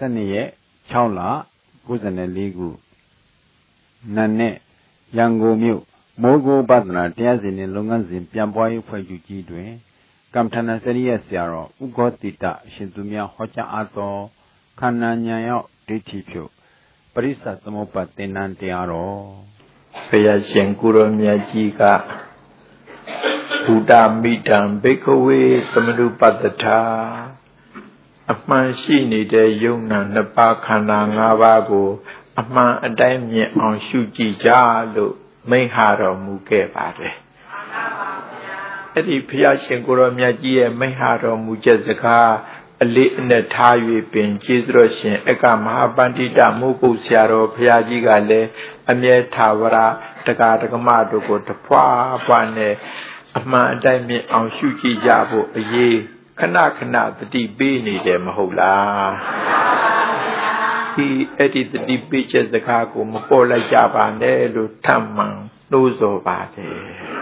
12 6 လ 94 ခုနန်းနဲ့ရန်ကုန်မြို့မိုးကုတ်ပဒနာတရားစဉ်နှင့်လုပ်ငန်းစဉ်ပြန်ပွားရေးဖွဲ့ချုပ်ကြီးတွင်ကမ္မထာဏစရိယဆရာတော်ဥက္ကောတိတအရှင်သူများဟောကြားအပ်သောခန္ဓာဉာဏ်ရောက်ဒိဋ္ဌိဖြုတ်ပရိစ္ဆသမုပ္ပါသင်္นานတရားတော်ဘုရားရှင်ကိုရောမြတ်ကြီးကဘုဒ္ဓမိတံဘိက္ခဝေသမနုပတ္တထာအမှန်ရှိနေတဲ့ယုံနာနှစ်ပါးခန္ဓာ၅ပါးကိုအမှန်အတိုင်းမြင်အောင်ရှုကြည့်ကြလို့မိန့်ဟာတော်မူခဲ့ပါတယ်အဲ့ဒီဘုရားရှင်ကိုရောမြတ်ကြီးရဲ့မိန့်ဟာတော်မူချက်စကားအလေးအနက်ထား၍ပင်ကျေးဇူးတော်ရှင်အကမဟာပန္တိတမိုးကုတ်ဆရာတော်ဘုရားကြီးကလည်းအမြဲထာဝရတရားဓမ္မတို့ကိုတဖွာဖွာနဲ့အမှန်အတိုင်းမြင်အောင်ရှုကြည့်ကြဖို့အရေးခဏခဏတတိပေးနေတယ်မဟုတ်လားဒီအဲ့ဒီတတိပေးချက်စကားကိုမပေါ်လိုက်ကြပါနဲ့လို့ထပ်မံနှိုးဆော်ပါတယ်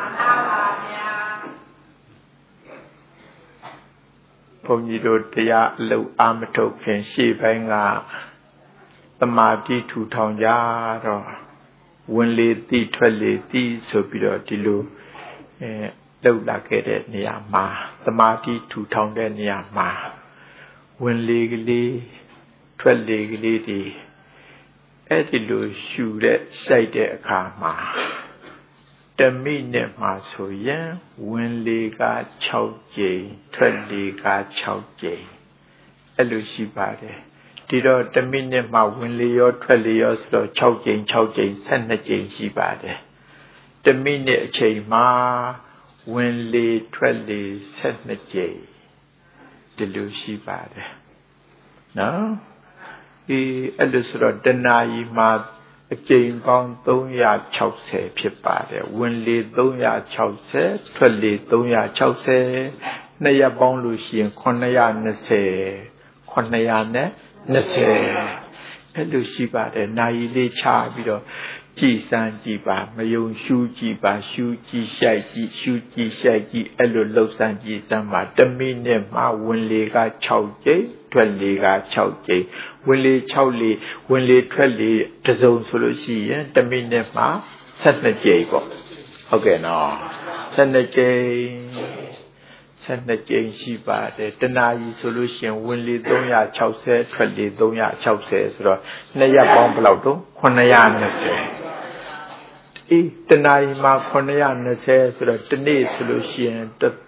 ဘုန်းကြီးတို့တရားအလုပ်အာမထုတ်ခင်ရှေ့ပိုင်းကသမာဓိထူထောင်ကြတော့ဝင်လေတိထွက်လေတိဆိုပြီးတော့ဒီလိုလောက်လာခဲ့တဲ့နေရာမှာသမာဓိထူထောင်တဲ့နေရာမှာဝင်လေကလေးထွက်လေကလေးဒီအဲ့ဒီလိုရှူတဲ့စိုက်တဲ့အခါမှာတမိနဲ့မှဆိုရင်ဝင်လေက6ကြိမ်ထွက်လေက6ကြိမ်အဲ့လိုရှိပါတယ်ဒီတော့တမိနဲ့မှဝင်လေရောထွက်လေရောဆိုတော့6ကြိမ်6ကြိမ်12ကြိမ်ရှိပါတယ်တမိနဲ့အချိန်မှာဝင်လေထွက်လေ12ကြိမ်ဒီလိုရှိပါတယ်နော်အဲ့လိုဆိုတော့တဏှာကြီးမှာအကျိန်ပေါင်း360ဖြစ်ပါတယ်ဝင်လေ360ထွက်လေ360နှစ်ရက်ပေါင်းလို့ရှိရင်920အဲ့လိုရှိပါတယ်နာရီလေးချပြီးတော့ကြည်စမ်းကြည့်ပါမယုံရှုကြည့်ပါရှုကြည့်ရှိုက်ကြည့်ရှုကြည့်ရှိုက်ကြည့်အဲ့လိုလှုပ်စမ်းကြည့်စမ်းပါ1မိနစ်မှဝင်လေက6ကြိမ်ထွက်လေက6ကြိမ်ဝင်လေ6လေဝင်လေထွက်လေတစ်စုံဆိုလို့ရှိရင်1မိနစ်မှ12ကြိမ်ပေါ့ဟုတ်ကဲ့နော်12ကြိမ်12ကြိမ်ရှိပါတယ်တနာရီဆိုလို့ရှိရင်ဝင်လေ360ထွက်လေ360ဆိုတော့နှစ်ရက်ပေါင်းဘယ်လောက်တော့920တနာရီမှာ920ဆိုတော့ဒီနေ့ဆိုလို့ရှိရင်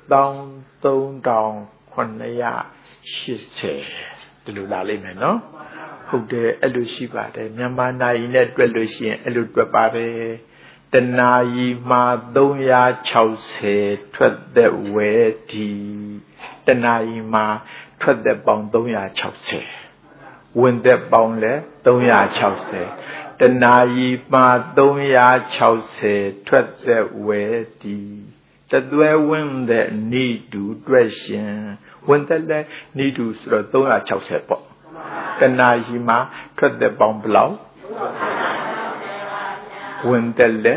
13980ဒီလိုလာလိမ့်မယ်နော်ဟုတ်တယ်အဲ့လိုရှိပါတယ်မြန်မာနိုင်နဲ့တွက်လို့ရှိရင်အဲ့လိုတွက်ပါတယ်တနာရီမှာ360ထွက်သက်ဝဲဒီတနာရီမှာထွက်သက်ပေါင်း360ဝင်သက်ပေါင်းလဲ360တနာရီမှာ360ထွက်သက်ဝဲဒီတသွဲဝင်တဲ့နိတူတွက်ရှင်ဝင်သက်လဲနိတူဆိုတော့360ပေါ့တနာရီမှာထွက်သက်ပေါင်းဘယ်လောက်ဝင်သက်လဲ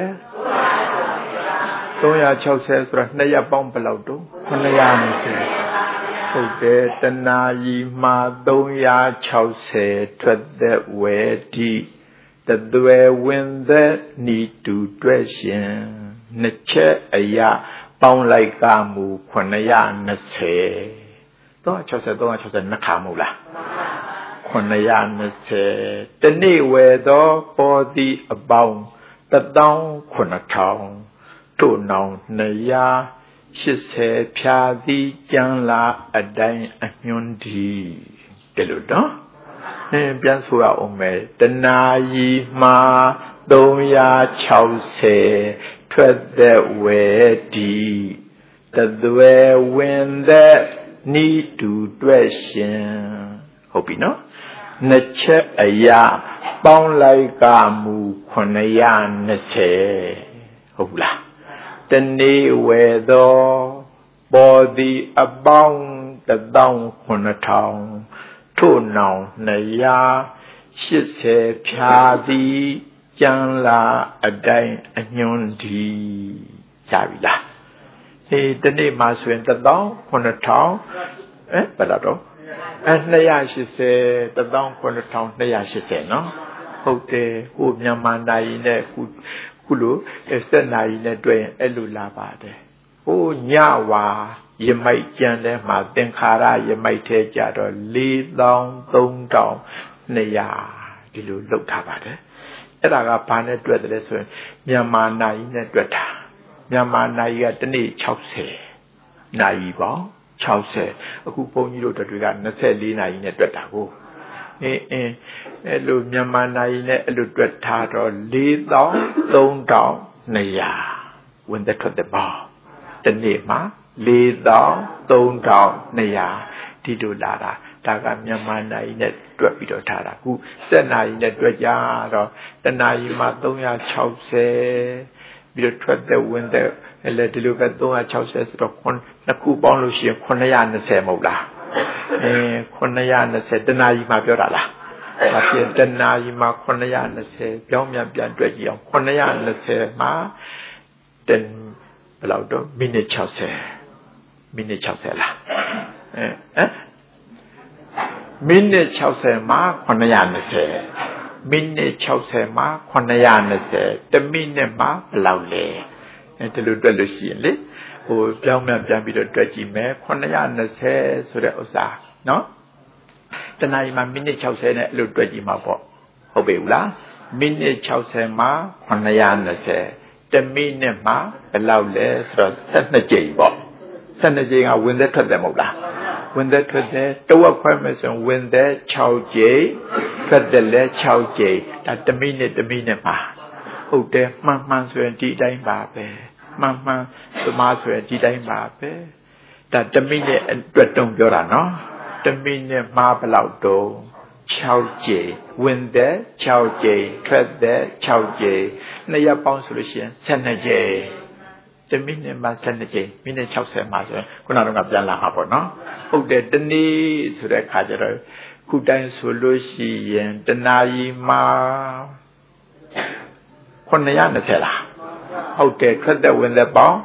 360ဆိုတော့နှစ်ရက်ပေါင်းဘယ်လောက်တော့920ဟုတ်တယ်တနာရီမှာ360ထွက်သက်ဝဲဒီတသွဲဝင်သက်နိတူတွက်ရှင်နှစ်ချက်အရာပေါင်းလိုက်ကမူ920 360နှစ်ခါမဟုတ်လား920တနေ့ဝယ်သောပေါ်သည်အပေါင်း19000တို့နောင်280ဖြာသည်ကျမ်းလာအတိုင်းအညွန်းဒီတယ်လို့နော်ပြန်ဆိုရအောင်မယ်တနာရီမှာ360ထွက်သက်ဝဲဒီတသွဲဝင်သက်နိတူတွက်ရှင်ဟုတ်ပြီနော်နှစ်ချက်အရာပေါင်းလိုက်ကမူ920ဟုတ်လားတနေ့ဝဲသောပေါ်သည်အပေါင်း19000ထို့နောင်280ဖြာသည်ကျမ်းလာအတိုင်းအညွန်းဒီရပြီလားတနေ့မှဆိုရင်19000ဘယ်လောက်တော့ 280 19280နော်ဟုတ်တယ်ဟိုမြန်မာနိုင်နဲ့ခုလို7နိုင်နဲ့တွေ့ရင်အဲ့လိုလာပါတယ်ဟိုညဝါရမိုက်ကြံတဲ့မှာသင်္ခါရရမိုက်ထဲကြတော့43200ဒီလိုလောက်ထားပါတယ်အဲ့ဒါကဘာနဲ့တွေ့တယ်လဲဆိုရင်မြန်မာနိုင်နဲ့တွေ့တာမြန်မာနိုင်ကတစ်နေ့60နိုင်ပေါင်း60အခုဘုန်းကြီးတို့တွေက24နိုင်နဲ့တွေ့တာကိုအဲ့လိုမြန်မာနိုင်နဲ့အဲ့လိုတွေ့ထားတော့43200ဝင်သက်ထွက်တဲ့ပေါင်းတနေ့မှာ43200ဒီလိုလာတာဒါကမြန်မာနိုင်နဲ့တွက်ပြီးတော့ထားတာခု7နာရီနဲ့တွက်ကြတော့တနာရီမှာ360ပြီးတော့ထွက်တဲ့ဝင်တဲ့လည်းဒီလိုပဲ360ဆိုတော့နှစ်ခုပေါင်းလို့ရှိရင်920မဟုတ်လား920တနာရီမှာပြောတာလားဒါပြင်တနာရီမှာ920ပြောင်းပြန်တွက်ကြည့်အောင်920မှာဘယ်လောက်တော့မိနစ်60လားမိနစ်60မှာ920မိနစ်60မှာ920တမိနစ်မှာဘယ်လောက်လဲဒီလိုတွက်လို့ရှိရင်လေဟိုပြောင်းပြန်ပြီးတော့တွက်ကြည့်မယ်920ဆိုတဲ့ဥစ္စာနော်တနာရီမှာမိနစ်60နဲ့အဲ့လိုတွက်ကြည့်မှာပေါ့ဟုတ်ပြီလားမိနစ်60မှာ920တမိနစ်မှာဘယ်လောက်လဲဆိုတော့12ကြိမ်ပေါ့12ကြိမ်ကဝင်သက်ထွက်တယ်မဟုတ်လားဝင်သက်ထွက်တယ်တဝက်ခွဲမယ်ဆိုရင်ဝင်သက်6ကြိမ်ထွက်တယ်လဲ6ကြိမ်ဒါတမိနစ်မှာဟုတ်တယ်မှန်ဆိုရင်ဒီတိုင်းပါပဲမှန်သမားဆိုရင်ဒီတိုင်းပါပဲဒါတမိနစ်အတွက်တုံးပြောတာနော်တမိနစ်မှာဘယ်လောက်တုံး6ကြိမ်ဝင်သက်6ကြိမ်ထွက်သက်6ကြိမ်နှစ်ရက်ပေါင်းဆိုလို့ရှိရင်12ကြိမ်တမိနစ်မှာ12ကြိမ်မိနစ်60မှာဆိုရင်ခုနကတော့ပြန်လာမှာပေါ့နော်ဟုတ်တယ်တနေ့ဆိုတဲ့ခါကျတော့ခုတိုင်းဆိုလို့ရှိရင်တနာရီမှာ920လားဟုတ်တယ်ထွက်သက်ဝင်သက်ပေါင်း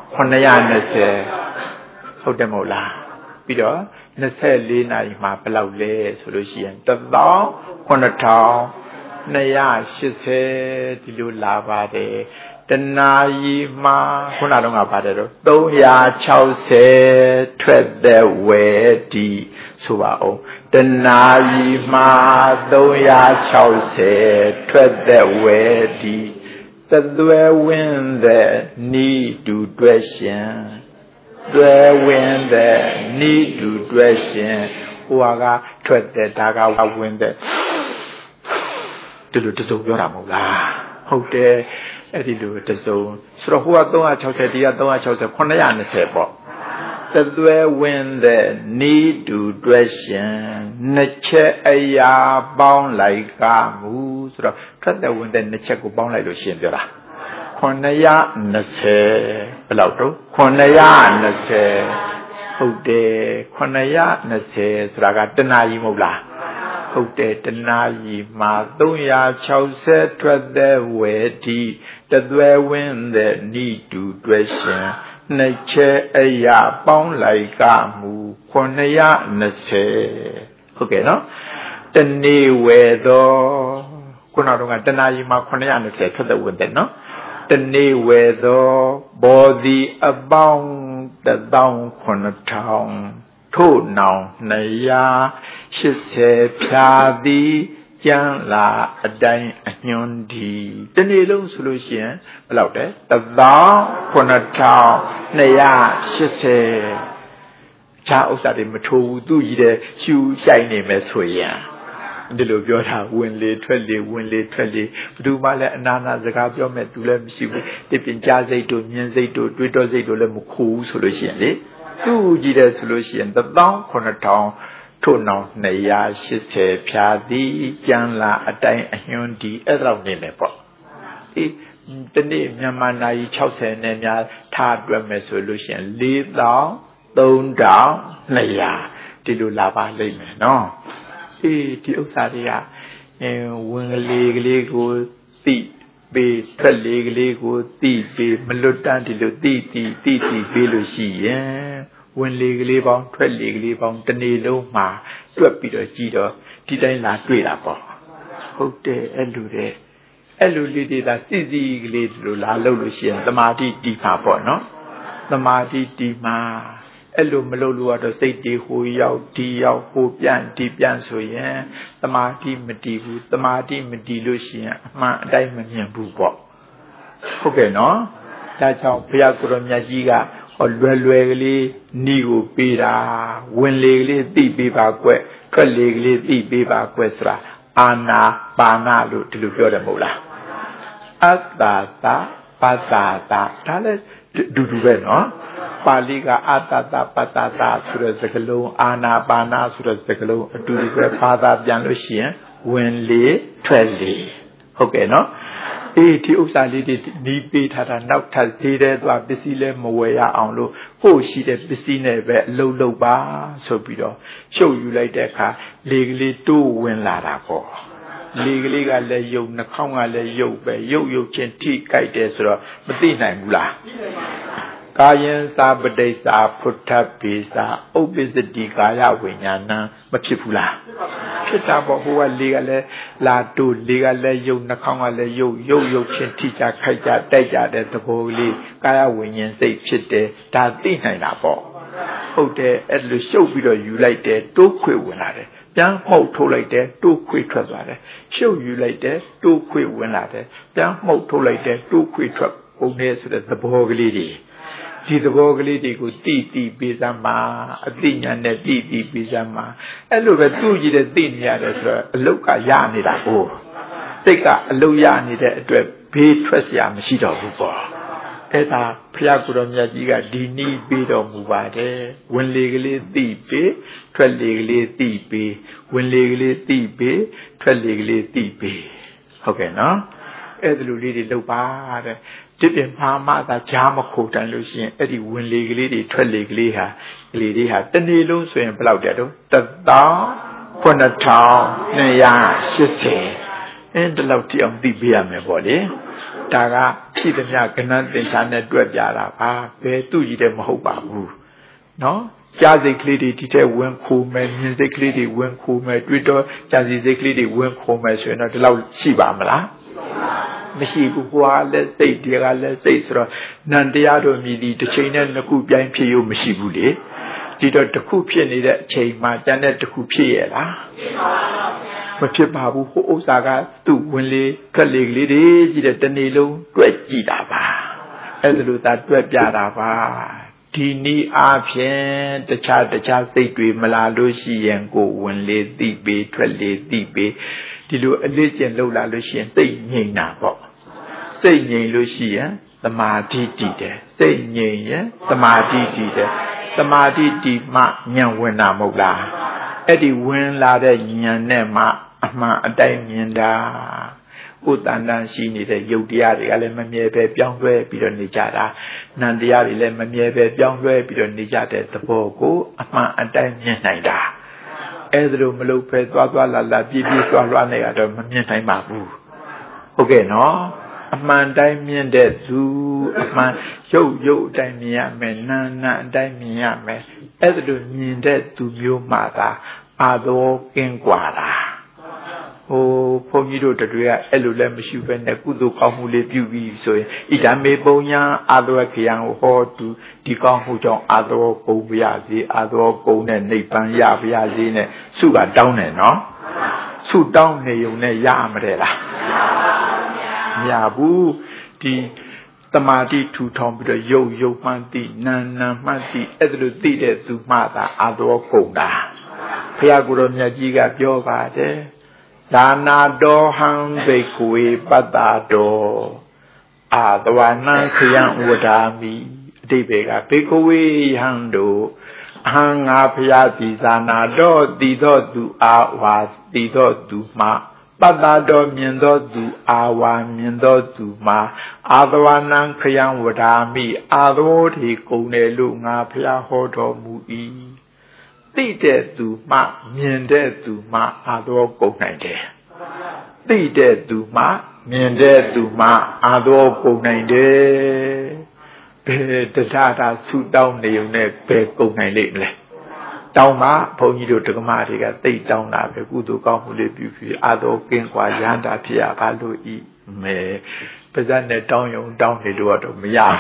920ဟုတ်တယ်မဟုတ်လားပြီးတော့24နာရီမှာဘယ်လောက်လဲဆိုလို့ရှိရင်19280ဒီလိုလာပါတယ်တနာရီမှာခုနကတော့ပါတယ်တော့360ထွက်သက်ဝယ်ဒီဆိုပါအောင်တနာရီမှာ360ထွက်သက်ဝယ်ဒီသသွဲဝင်းတဲ့နီးတူတွဲရှင်တွဲဝင်းတဲ့နီးတူတွဲရှင်ဟိုကထွက်တဲ့ဒါကဝင်တဲ့ဒီလိုတစုံပြောတာမဟုတ်လားဟုတ်တယ်အဲ့ဒီလိုတစုံဆိုတော့ဟိုက360ဒီက360 920ပေါ့သသွဲဝင်းတဲ့နီးတူတွဲရှင်နှစ်ချက်အရာပေါင်းလိုက်ကမူဆိုတော့ထွက်တဲ့ဝင်တဲ့နှစ်ချက်ကိုပေါင်းလိုက်လို့ရှင်းပြောတာ920ဘယ်လောက်တော့920ဟုတ်တယ်920ဆိုတာကတနာရီမဟုတ်လားဟုတ်တယ်တနာရီမှာ360ထွက်တဲ့ဝယ်ဒီတသွဲဝင်းတဲ့နီးတူတွဲရှင်နှစ်ချက်အရာပေါင်းလိုက်ကမူ920ဟုတ်ကဲ့နော်တနေ့ဝယ်တော့ခုနကတော့တနာရီမှာ920ထွက်တဲ့ဝင်တဲ့နော်တနေ့ဝယ်သောဘောဒီအပေါင်း19000ထို့နောင်280ဖြာသည်ကျမ်းလာအတိုင်းအညွန်းဒီတနေ့လုံးဆိုလို့ရှိရင်ဘယ်လောက်လဲ19280ခြားဥစ္စာတွေမထိုးဘူးသူ့ကြီးတဲ့ရှူဆိုင်နေမယ်ဆိုရင်ဒီလိုပြောတာဝင်လေထွက်လေဝင်လေထွက်လေဘယ်သူမှလည်းအနာနာစကားပြောမဲ့သူလည်းမရှိဘူးဒီပင်ကြားစိတ်တို့မြင်စိတ်တို့တွေးတောစိတ်တို့လည်းမခိုးဘူးဆိုလို့ရှိရင်လေသူ့ကြည့်တယ်ဆိုလို့ရှိရင်19000ထို့နောင်280ဖြာသည်ကျမ်းလာအတိုင်းအညွန်းဒီအဲ့လောက်နေမယ်ပေါ့ဒီတနေ့မြန်မာနာရီ60နဲ့များထားတွက်မယ်ဆိုလို့ရှိရင်43200ဒီလိုလာပါလိမ့်မယ်နော်ဒီဥစ္စာတွေကဝင်ကလေးကိုသိပေးထွက်လေးကလေးကိုသိပေးမလွတ်တမ်းဒီလိုသိပေးလို့ရှိရင်ဝင်လေးကလေးပေါင်းထွက်လေးကလေးပေါင်းတစ်နေ့လုံးမှာတွက်ပြီးတော့ကြည်တော့ဒီတိုင်းလာတွေ့တာပေါ့ဟုတ်တယ်အဲ့လိုလေးတွေသာစီစီကလေးတို့လာလို့လို့ရှိရင်သမာဓိတီးမှာပေါ့နော်သမာဓိတီးမှာအဲ့လိုမလုပ်လို့တော့စိတ်တွေဟိုရောက်ဒီရောက်ဟိုပြန်ဒီပြန်ဆိုရင်သမာဓိမတီးဘူးသမာဓိမတီးလို့ရှိရင်အမှန်အတိုင်းမမြင်ဘူးပေါ့ဟုတ်ကဲ့နော်ဒါကြောင့်ဘုရားကိုရောမြတ်ကြီးကဟောလွယ်ကလေးဤကိုပေးတာဝင်လေကလေးသိပေးပါကွက်ထွက်လေကလေးသိပေးပါကွက်ဆိုတာအာနာပါဏလို့ဒီလိုပြောတယ်မဟုတ်လားအတ္တတာပတ္တာတာဒါလည်းဒူပဲနော်ပါဠိကအတ္တတာပတ္တာတာဆိုတဲ့စကားလုံးအာနာပါဏဆိုတဲ့စကားလုံးအတူတူပဲဘာသာပြန်လို့ရှိရင်ဝင်လေထွက်လေဟုတ်ကဲ့နော်ဒီဥစ္စာလေးတွေနီးပေးထားတာနောက်ထပ်ဈေးတဲ့သွားပစ္စည်းလဲမဝယ်ရအောင်လို့ကိုယ်ရှိတဲ့ပစ္စည်းနဲ့ပဲအလုပ်လုပ်ပါဆိုပြီးတော့ရှုပ်ယူလိုက်တဲ့အခါလေကလေးတိုးဝင်လာတာပေါ့လေကလေးကလည်းယုံနှာခေါင်းကလည်းယုတ်ပဲယုတ်ချင်းထိကြိုက်တယ်ဆိုတော့မသိနိုင်ဘူးလားကာယံသာပဋိစ္စာဖုထပိစာဥပ္ပစ္စတိကာယဝိညာဏမဖြစ်ဘူးလားဖြစ်တာပေါ့ဟိုကလေကလည်းလာတို့လေကလည်းယုတ်နှာခေါင်းကလည်းယုတ်ချင်းထိကြခိုက်ကြတိုက်ကြတဲ့သဘောကလေးကာယဝိညာဉ်စိတ်ဖြစ်တယ်ဒါသိနိုင်တာပေါ့ဟုတ်တယ်အဲ့လိုရှုပ်ပြီးတော့ယူလိုက်တယ်တိုးခွေဝင်လာတယ်ပြန်မှုတ်ထုတ်လိုက်တယ်တိုးခွေထွက်သွားတယ်ရှုပ်ယူလိုက်တယ်တိုးခွေဝင်လာတယ်ပြန်မှုတ်ထုတ်လိုက်တယ်တိုးခွေထွက်ပုံနေဆိုတဲ့သဘောကလေးတွေဒီသဘောကလေးတွေကိုတိပေးစမ်းပါအသိဉာဏ်နဲ့တိပေးစမ်းပါအဲ့လိုပဲသူ့ကြည့်တဲ့သိနေရတယ်ဆိုတော့အလုတ်ကရနေတာကိုစိတ်ကအလုတ်ရနေတဲ့အတွက်ဘေးထွက်เสียမရှိတော့ဘူးပေါ့အဲ့ဒါဘုရားကိုယ်တော်မြတ်ကြီးကဒီနည်းပေးတော်မူပါတယ်ဝင်လေကလေးသိပေးထွက်လေကလေးသိပေးဝင်လေကလေးသိပေးထွက်လေကလေးသိပေးဟုတ်ကဲ့နော်အဲ့ဒါလိုလေးတွေလုပ်ပါတဲ့ဒီပြင်မှာမှသာကြားမခုတ်တန်လို့ရှိရင်အဲ့ဒီဝင်လေကလေးတွေထွက်လေကလေးဟာတနေ့လုံးဆိုရင်ဘယ်လောက်တဲ့တော့19280အဲ့ဒီလောက်တိအောင်သိပေးရမယ်ပေါ့လေဒါကဖြစ်သမျှကဏ္ဍသင်္ချာနဲ့တွက်ပြတာပါဘယ်သူ့ကြီးတဲ့မဟုတ်ပါဘူးနော်ကြားစိတ်ကလေးတွေဒီတဲ့ဝင်ခိုးမယ်မြင်စိတ်ကလေးတွေဝင်ခိုးမယ်တွေ့တော့ကြားစိတ်ကလေးတွေဝင်ခိုးမယ်ဆိုရင်တော့ဒီလောက်ရှိပါမလားမရှိဘူးကွာလက်စိတ်တွေကလည်းစိတ်ဆိုတော့နန္တရားတို့မြည်ဒီတစ်ချိန်နဲ့နှစ်ခုပြိုင်ဖြစ်ရမရှိဘူးလေဒီတော့တစ်ခုဖြစ်နေတဲ့အချိန်မှာတန်းတဲ့တစ်ခုဖြစ်ရလားမဖြစ်ပါဘူးဟိုဥစ္စာကသူ့ဝင်လေခက်လေကလေးတွေကြီးတဲ့တနေ့လုံးတွက်ကြည့်တာပါအဲ့ဒါလို့သာတွက်ပြတာပါဒီနည်းအားဖြင့်တခြားစိတ်တွေမလာလို့ရှိရင်ကိုဝင်လေသိပေးထွက်လေသိပေးဒီလိုအလေးကျင့်လုပ်လာလို့ရှိရင်စိတ်ငြိမ်တာပေါ့စိတ်ငြိမ်လို့ရှိရင်သမာဓိတည်တယ်စိတ်ငြိမ်ရင်သမာဓိတည်တယ်သမာဓိတည်မှဉာဏ်ဝင်တာမဟုတ်လားအဲ့ဒီဝင်လာတဲ့ဉာဏ်နဲ့မှအမှန်အတိုင်းမြင်တာကိုယ်တန်တန်ရှိနေတဲ့ယုတ်တရားတွေကလည်းမမြဲပဲပြောင်းလဲပြီးတော့နေကြတာနံတရားတွေလည်းမမြဲပဲပြောင်းလဲပြီးတော့နေကြတဲ့သဘောကိုအမှန်အတိုင်းမြင်နိုင်တာအဲ့ဒါလိုမလုပ်ဖဲသွားလာပြည့်သွားနေရတော့မမြင်နိုင်ပါဘူးဟုတ်ကဲ့နော်အမှန်တိုင်းမြင်တဲ့သူအမှန်ရုပ်အတိုင်းမြင်ရမယ်နာအတိုင်းမြင်ရမယ်အဲ့ဒါလိုမြင်တဲ့သူမျိုးမှသာအာသောကင်းกว่าတာဟိုဘုန်းကြီးတို့တွေကအဲ့လိုလည်းမရှိဘဲနဲ့ကုသိုလ်ကောင်းမှုလေးပြုပြီးဆိုရင်ဣဒံမေပုံညာအာသောခယံဟောတုဒီကောင်းမှုကြောင့်အာသောကုန်ပါရစေအာသောကုန်နဲ့နိဗ္ဗာန်ရပါရစေနဲ့ဆုကတောင်းတယ်နော်ဆုတောင်းနေုံနဲ့ရမတယ်လားမရဘူးဒီတမာတိထူထောင်ပြီးတော့ရုပ်မှန်သိနာမှန်သိအဲ့ဒါလိုသိတဲ့သူမှသာအာသောကုန်တာဘုရားကိုယ်တော်မြတ်ကြီးကပြောပါတယ်ဒါနာတော်ဟံဘိက္ခဝေပတ္တာတော်အာသဝနံခယံဝဒာမိအတိဘေကဘိက္ခဝေဟံတို့အဟံငါဖျားတိသာနာတော်တည်သောသူအာဝါတည်သောသူမှပတ္တာတော်မြင်သောသူအာဝါမြင်သောသူမှအာသဝနံခယံဝဒာမိအာသောတိကုန်တယ်လို့ငါဖျားဟောတော်မူ၏သိတဲ့သူမှမြင်တဲ့သူမှအာသောကုန်နိုင်တယ်သိတဲ့သူမှမြင်တဲ့သူမှအာသောကုန်နိုင်တယ်ဘယ်တရားသာဆုတောင်းနေုံနဲ့ဘယ်ကုန်နိုင်လိမ့်မလဲတောင်းပါဘုန်းကြီးတို့ဓမ္မတွေကသိတောင်းတာပဲကုသိုလ်ကောင်းမှုလေးပြုပြီးအာသောကင်းကွာရဟန္တာဖြစ်ရပါလို့ဤမဲပါဇက်နဲ့တောင်းယုံတောင်းနေတော့မရ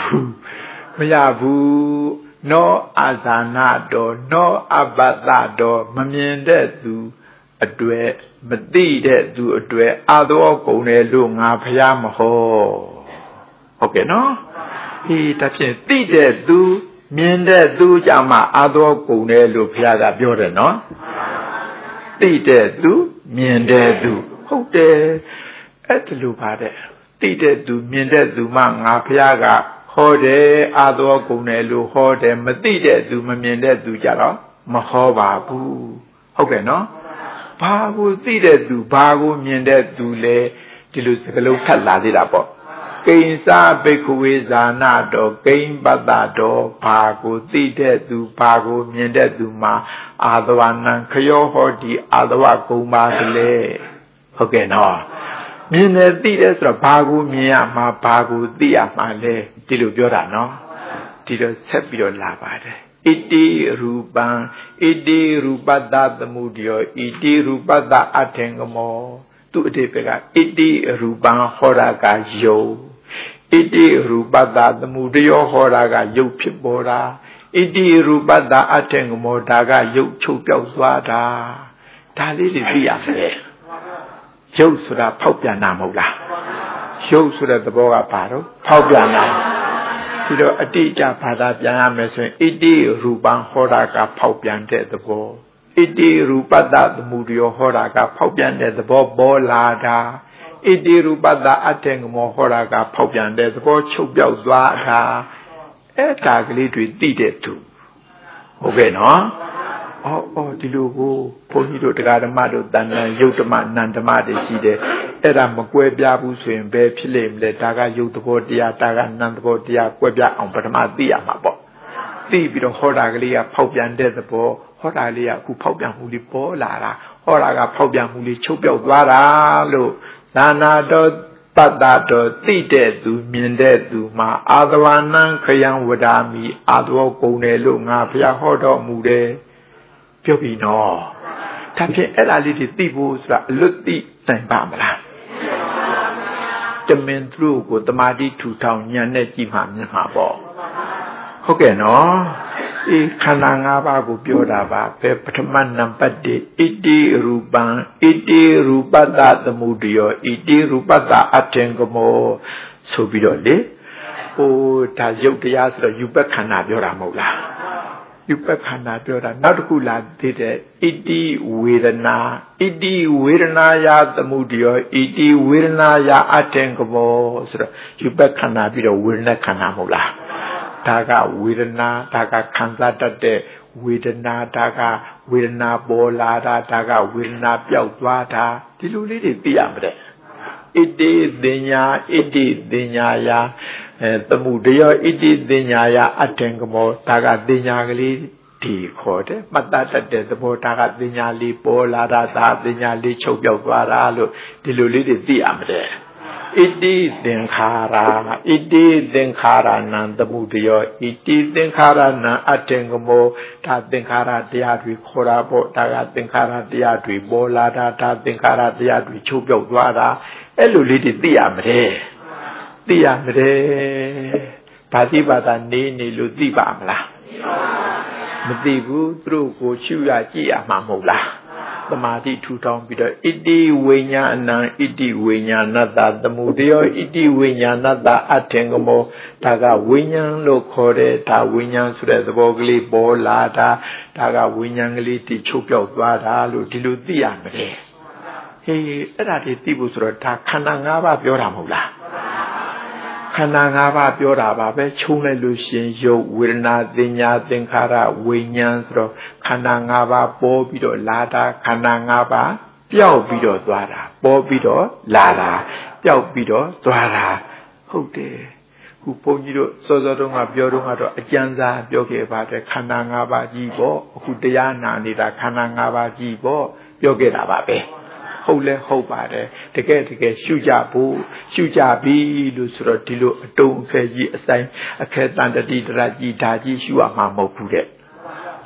ဘူးနောအာဇာနာတော်နောအပတ္တတော်မမြင်တဲ့သူအတွေ့မသိတဲ့သူအတွေ့အာသောကုန်တယ်လို့ငါဖျားမဟောဟုတ်ကဲ့နော်ဒါဖြင့်သိတဲ့သူမြင်တဲ့သူကြမှာအာသောကုန်တယ်လို့ဘုရားကပြောတယ်နော်သိတဲ့သူမြင်တဲ့သူဟုတ်တယ်အဲ့ဒါလိုပါတဲ့သိတဲ့သူမြင်တဲ့သူမှငါဘုရားကဟောတယ်အာသောကုန်တယ်လို့ဟောတယ်မသိတဲ့သူမမြင်တဲ့သူကြတော့မဟောပါဘူးဟုတ်ကဲ့နော်ဘာကိုသိတဲ့သူဘာကိုမြင်တဲ့သူလဲဒီလိုစကလုံးထပ်လာသေးတာပေါ့ကိဉ္စာဘိက္ခဝေဇာနာတော်ကိဉ္ပတ္တတော်ဘာကိုသိတဲ့သူဘာကိုမြင်တဲ့သူမှာအာသဝနံခယောဟောတိအာသဝကုံပါကလေးဟုတ်ကဲ့နော်မြင်တယ်သိတယ်ဆိုတော့ဘာကိုမြင်ရမှာဘာကိုသိရမှာလဲဒီလိုပြောတာနော်ဒီတော့ဆက်ပြီးတော့လာပါတယ်ဣတိရူပံဣတိရူပတ္တသမုဒယောဣတိရူပတ္တအထင်ကမောသူအတိပကဣတိရူပံဟောရကယုတ်ဣတိရူပတ္တသမုဒယောဟောရကယုတ်ဖြစ်ပေါ်တာဣတိရူပတ္တအထင်ကမောဒါကယုတ်ချုပ်ပြောက်သွားတာဒါလေးတွေသိရမယ်ယုတ်ဆိုတာဖောက်ပြန်တာမဟုတ်လားယုတ်ဆိုတဲ့သဘောကဘာတော့ဖောက်ပြန်တာဒီတော့အတိအကျဘာသာပြန်ရမယ်ဆိုရင်ဣတိရူပံဟောတာကဖောက်ပြန်တဲ့သဘောဣတိရူပတ္တသမုဒယောဟောတာကဖောက်ပြန်တဲ့သဘောပေါ်လာတာဣတိရူပတ္တအထင်ကမောဟောတာကဖောက်ပြန်တဲ့သဘောချုပ်ပြောက်သွားတာအဲ့ဒါကလေးတွေသိတဲ့သူဟုတ်ကဲ့နော်ဒီလိုကိုဘုန်းကြီးတို့တရားဓမ္မတို့တဏ္ဍယုတ်ဓမ္မနန္ဓမ္မတွေရှိတယ်အဲ့ဒါမကွဲပြားဘူးဆိုရင်ဘယ်ဖြစ်လိမ့်မလဲဒါကယုတ်သဘောတရားဒါကနန္သဘောတရားကွဲပြားအောင်ပထမသိရမှာပေါ့သိပြီးတော့ဟောတာကလေးကဖောက်ပြန်တဲ့သဘောဟောတာလေးကအခုဖောက်ပြန်မှုလေးပေါ်လာတာဟောတာကဖောက်ပြန်မှုလေးချုပ်ပြောက်သွားတာလို့သာနာတော်တတ္တတော်သိတဲ့သူမြင်တဲ့သူမှာအာသဝနံခယံဝဒာမိအာသောကုန်တယ်လို့ငါဘုရားဟောတော်မူတယ်ပြောပြီနော်ဒါဖြင့်အဲ့ဒါလေးတွေသိဖို့ဆိုတာအလွတ်သိနိုင်ပါမလားတမင်သူတို့ကိုတမာတိထူထောင်ဉာဏ်နဲ့ကြည့်မှမြင်မှာပေါ့ဟုတ်ကဲ့နော်ခန္ဓာ၅ပါးကိုပြောတာပါပဲပထမနံပါတ်1ဣတိရူပံဣတိရူပတ္တသမုဒယောဣတိရူပတ္တအထင်ကမောဆိုပြီးတော့လေဒါရုပ်တရားဆိုတော့ယူပခန္ဓာပြောတာမဟုတ်လားယူပခန္ဓာပြောတာနောက်တစ်ခုလာသေးတယ်ဣတိဝေဒနာဣတိဝေဒနာယသမုဒယောဣတိဝေဒနာယအထင်ကမောဆိုတော့ယူပခန္ဓာပြီးတော့ဝေဒနာခန္ဓာမဟုတ်လားဒါကဝေဒနာဒါကခံစားတတ်တဲ့ဝေဒနာဒါကဝေဒနာပေါ်လာတာဒါကဝေဒနာပျောက်သွားတာဒီလိုလေးတွေသိရမှာတဲ့ဣတိသင်ညာဣတိသင်ညာယသမုဒယောဣတိသင်ညာယအထင်ကမောဒါကသင်ညာကလေးဒီခေါ်တယ်မှတ်တတ်တဲ့သဘောဒါကသင်ညာလေးပေါ်လာတာဒါသင်ညာလေးချုပ်ပြောက်သွားတာလို့ဒီလိုလေးတွေသိရမှာတဲ့ဣတိသင်္ခါရဣတိသင်္ခါရနံသမုဒယောဣတိသင်္ခါရနံအထင်ကမောဒါသင်္ခါရတရားတွေခေါ်တာပေါ့ဒါကသင်္ခါရတရားတွေပေါ်လာတာဒါသင်္ခါရတရားတွေချုပ်ပြောက်သွားတာအဲ့လိုလေးတွေသိရမှာတဲ့သိရမှာတဲ့ဘာတိဘာသာနေလို့သိပါမလားမသိဘူးသူတို့ကိုရှုရကြည့်ရမှာမဟုတ်လားသမာဓိထူထောင်ပြီးတော့ဣတိဝိညာဏံဣတိဝိညာဏတ္တသမုဒယောဣတိဝိညာဏတ္တအထင်ကမောဒါကဝိညာဉ်လို့ခေါ်တဲ့ဒါဝိညာဉ်ဆိုတဲ့သဘောကလေးပေါ်လာတာဒါကဝိညာဉ်ကလေးတိချုပ်ပြောက်သွားတာလို့ဒီလိုသိရမယ်အဲ့ဒါတွေသိဖို့ဆိုတော့ဒါခန္ဓာ၅ပါးပြောတာမဟုတ်လားခန္ဓာ၅ပါးပြောတာပါပဲခြုံလိုက်လို့ရှင်ရုပ်ဝေဒနာသင်ညာသင်္ခါရဝိညာဉ်ဆိုတော့ခန္ဓာ၅ပါးပေါ်ပြီးတော့လာတာခန္ဓာ၅ပါးပျောက်ပြီးတော့သွားတာပေါ်ပြီးတော့လာတာပျောက်ပြီးတော့သွားတာဟုတ်တယ်ခုဘုန်းကြီးတို့စောစောတုန်းကပြောတော့အကျဉ်းစားပြောခဲ့ပါတယ်ခန္ဓာ၅ပါးကြီးပေါ့အခုတရားနာနေတာခန္ဓာ၅ပါးကြီးပေါ့ပြောခဲ့တာပါပဲဟုတ်လဲဟုတ်ပါတယ်တကယ်ရှုကြဖို့ရှုကြပြီလို့ဆိုတော့ဒီလိုအတုံးအခဲကြီးအဆိုင်အခဲတန်တတိတရကြီးဓာကြီးရှုရမှာမဟုတ်ဘူးတဲ့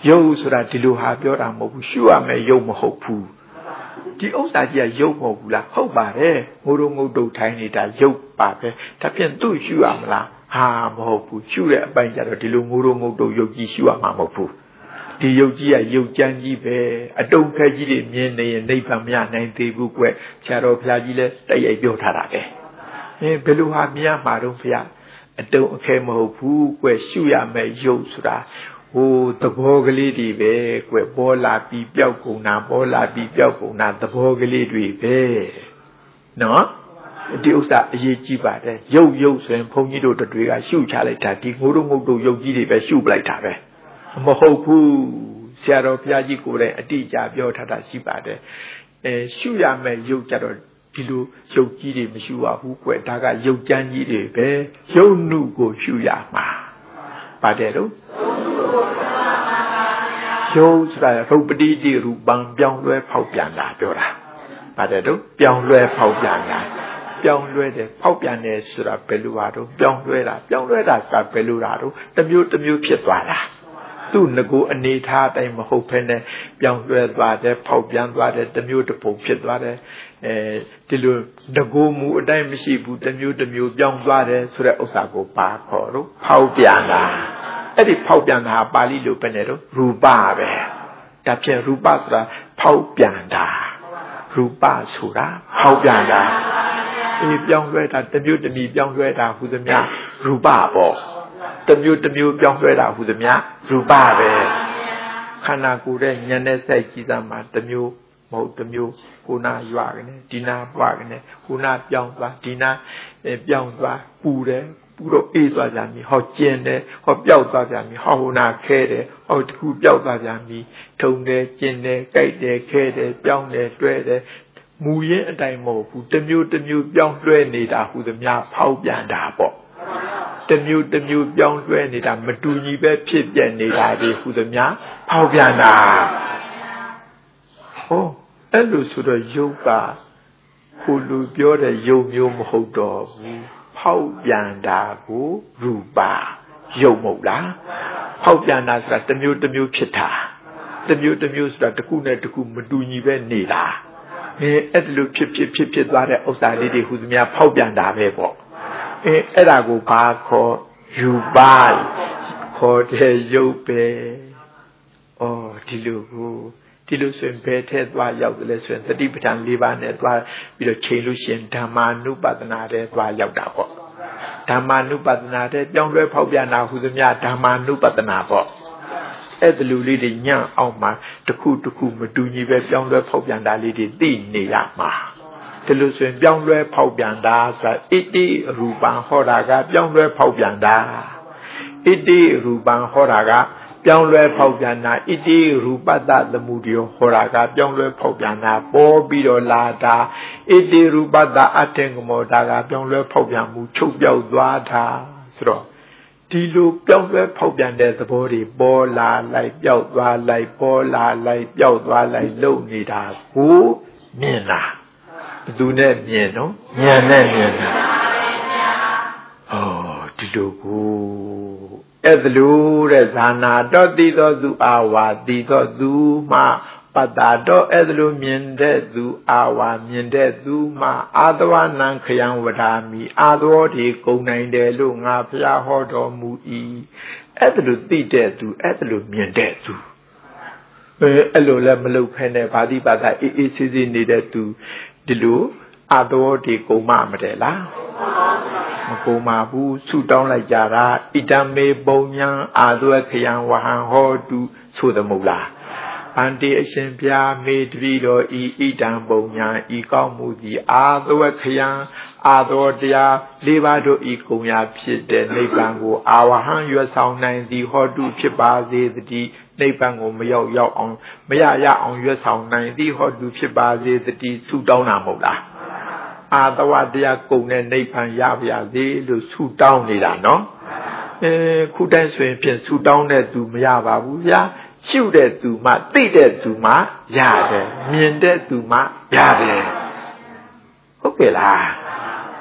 ရုပ်ဆိုတာဒီလိုဟာပြောတာမဟုတ်ဘူးရှုရမယ်ရုပ်မဟုတ်ဘူးဒီဥစ္စာကြီးကရုပ်မဟုတ်ဘူးလားဟုတ်ပါတယ်ငိုတော့ငုတ်တုတ်ထိုင်းနေတာရုပ်ပါပဲဒါဖြင့်သူ့ရှုရမလားဟာမဟုတ်ဘူးရှုတဲ့အပိုင်းကျတော့ဒီလိုငိုတော့ငုတ်တုတ်ရုပ်ကြီးရှုရမှာမဟုတ်ဘူးဒီရုပ်ကြီးကရုပ်ကြမ်းကြီးပဲအတုံးခက်ကြီးတွေမြင်နေရင်နိဗ္ဗာန်မရနိုင်သေးဘူးကွဆရာတော်ဘုရားကြီးလည်းတရိုက်ပြောထားတာပဲဘယ်လိုဟာမြင်မှာတော့ဘုရားအတုံးအခဲမဟုတ်ဘူးကွရှုရမယ်ရုပ်ဆိုတာဟိုသဘောကလေးတွေပဲကွပေါ်လာပြီးပျောက်ကုန်တာပေါ်လာပြီးပျောက်ကုန်တာသဘောကလေးတွေပဲနော်ဒီဥစ္စာအရေးကြီးပါတယ်ရုပ်ဆိုရင်ဘုန်းကြီးတို့တွေကရှုချလိုက်တာဒီငိုတော့ငုတ်တို့ရုပ်ကြီးတွေပဲရှုပလိုက်တာပဲမဟုတ်ဘူးဆရာတော်ဘုရားကြီးကိုယ်တိုင်အတိအကျပြောထားတာရှိပါတယ်ရှုရမယ်ရုပ်ကြတော့ဒီလိုရုပ်ကြီးတွေမရှုရဘူးကွဒါကရုပ်ကြမ်းကြီးတွေပဲရုပ်နုကိုရှုရမှာပါတယ်လို့ရုပ်ဆိုတာရုပ်ပတိတိရူပံပြောင်းလဲဖောက်ပြန်တာပြောတာပါတယ်လို့ပြောင်းလဲဖောက်ပြန်တာပြောင်းလဲတယ်ဖောက်ပြန်တယ်ဆိုတာဘယ်လိုဟာတော့ပြောင်းလဲတာဆိုတာဘယ်လိုဟာတော့တစ်မျိုးဖြစ်သွားတာသူ့ငကိုအနေထားအတိုင်းမဟုတ်ဘဲနဲ့ပြောင်းလဲသွားတယ်ဖောက်ပြန်သွားတယ်တစ်မျိုးတစ်ပုံဖြစ်သွားတယ်ဒီလိုငကိုမူအတိုင်းမရှိဘူးတစ်မျိုးပြောင်းသွားတယ်ဆိုတဲ့ဥစ္စာကိုပါခေါ်တော့ဖောက်ပြန်တာအဲ့ဒီဖောက်ပြန်တာပါဠိလိုပဲနဲ့တော့ရူပပဲဒါဖြင့်ရူပဆိုတာဖောက်ပြန်တာရူပဆိုတာဖောက်ပြန်တာဒီပြောင်းလဲတာတစ်မျိုးပြောင်းလဲတာဟူသမျှရူပပေါ့တစ်မျိုးပြောင်းလဲတာဟူသမျှရူပပဲခန္ဓာကိုယ်ရဲ့ဉာဏ်နဲ့စိတ်ကြည့်သမှာတစ်မျိုးမဟုတ်တစ်မျိုးကိုနာရွာကနေဒီနာပွားကနေကိုနာပြောင်းသွားဒီနာပြောင်းသွားပူတယ်ပူတော့အေးသွားကြပြီဟောကျင်တယ်ဟောပျောက်သွားကြပြီဟောနာခဲတယ်ဟောတခုပျောက်သွားကြပြီထုံတယ်ကျင်တယ်ကြိုက်တယ်ခဲတယ်ပြောင်းတယ်တွဲတယ်မူရင်းအတိုင်းမဟုတ်ဘူးတစ်မျိုးပြောင်းလဲနေတာဟူသမျှဖောက်ပြန်တာပေါ့တစ်မျိုးပြောင်းလဲနေတာမတူညီပဲဖြစ်ပြနေတာဒီဟူသမျှဖောက်ပြန်တာဟောအဲ့လိုဆိုတော့ယုတ်ကကိုလူပြောတဲ့ယုတ်မျိုးမဟုတ်တော့ဘူးဖောက်ပြန်တာကိုရူပယုတ်မဟုတ်လားဖောက်ပြန်တာဆိုတာတစ်မျိုးဖြစ်တာတစ်မျိုးဆိုတာတစ်ခုနဲ့တစ်ခုမတူညီပဲနေတာအဲ့လိုဖြစ်သွားတဲ့ဥစ္စာလေးတွေဟူသမျှဖောက်ပြန်တာပဲပေါ့အဲ့ဒါကိုဘာခေါ်ယူပါခေါ်တဲ့ရုပ်ပဲဒီလိုဆိုရင်ဘယ်ထဲသွားရောက်တယ်လဲဆိုရင်သတိပဋ္ဌာန်၄ပါးနဲ့သွားပြီးတော့ချိန်လို့ရှိရင်ဓမ္မာနုပဒနာတဲ့သွားရောက်တာပေါ့ဓမ္မာနုပဒနာတဲ့ပြောင်းလဲဖောက်ပြန်တာဟူသမျှဓမ္မာနုပဒနာပေါ့အဲ့ဒီလိုလေးတွေညံ့အောင်မှာတစ်ခုမတူညီပဲပြောင်းလဲဖောက်ပြန်တာလေးတွေသိနေရမှာဒီလိုဆိုရင်ပြောင်းလဲဖောက်ပြန်တာဆိုတာဣတိရူပံဟောတာကပြောင်းလဲဖောက်ပြန်တာဣတိရူပံဟောတာကပြောင်းလဲဖောက်ပြန်တာဣတိရူပတ္တသမုဒယဟောတာကပြောင်းလဲဖောက်ပြန်တာပေါ်ပြီးတော့လာတာဣတိရူပတ္တအထင်ကမောတာကပြောင်းလဲဖောက်ပြန်မှုချုပ်ပြောက်သွားတာဆိုတော့ဒီလိုပြောင်းလဲဖောက်ပြန်တဲ့သဘောတွေပေါ်လာလိုက်ပျောက်သွားလိုက်ပေါ်လာလိုက်ပျောက်သွားလိုက်လုံနေတာကိုမြင်တာဘယ်သူနဲ့မြင်နော်ဉာဏ်နဲ့မြင်တာဒီလိုကိုအဲ့ဒါလို့တဲ့ဇာနာတော့တည်တော်သူအာဝါတည်တော်သူမှပတ္တာတော့အဲ့ဒါလို့မြင်တဲ့သူအာဝါမြင်တဲ့သူမှအာသဝနံခယံဝဒာမိအာသောဒီကုံနိုင်တယ်လို့ငါဖျားဟောတော်မူ၏အဲ့ဒါလို့သိတဲ့သူအဲ့ဒါလို့မြင်တဲ့သူအဲ့လိုလည်းမလုပ်ဖ ೇನೆ ဗာတိပါဒအေးဆေးဆေးနေတဲ့သူဒီလိုအာသောဒီကုံမမတယ်လားမကုံပါဘူးဆုတောင်းလိုက်ကြတာဣတံမေပုံညာအာသောခယံဝဟံဟောတုဆိုသည်မဟုတ်လားအန္တိအရှင်ပြာမေတပိတော်ဤဣတံပုံညာဤကောင်းမှုသည်အာသောခယံအာသောတရား၄ပါးတို့ဤကုံရာဖြစ်တဲ့နိဗ္ဗာန်ကိုအာဝဟံရွယ်ဆောင်နိုင်သည်ဟောတုဖြစ်ပါစေတည်းနိဗ္ဗာန်ကိုမရောက်အောင်မရအောင်ရွယ်ဆောင်နိုင်သည်ဟောတုဖြစ်ပါစေတည်းဆုတောင်းတာမဟုတ်လားအာသဝတရားကုံတဲ့နိဗ္ဗာန်ရပါရစေလို့ဆုတောင်းနေတာနော်ခုတိုင်းဆိုရင်ဖြင့်ဆုတောင်းတဲ့သူမရပါဘူးဗျာရှုတဲ့သူမှသိတဲ့သူမှရတယ်မြင်တဲ့သူမှရတယ်ဟုတ်ကဲ့လား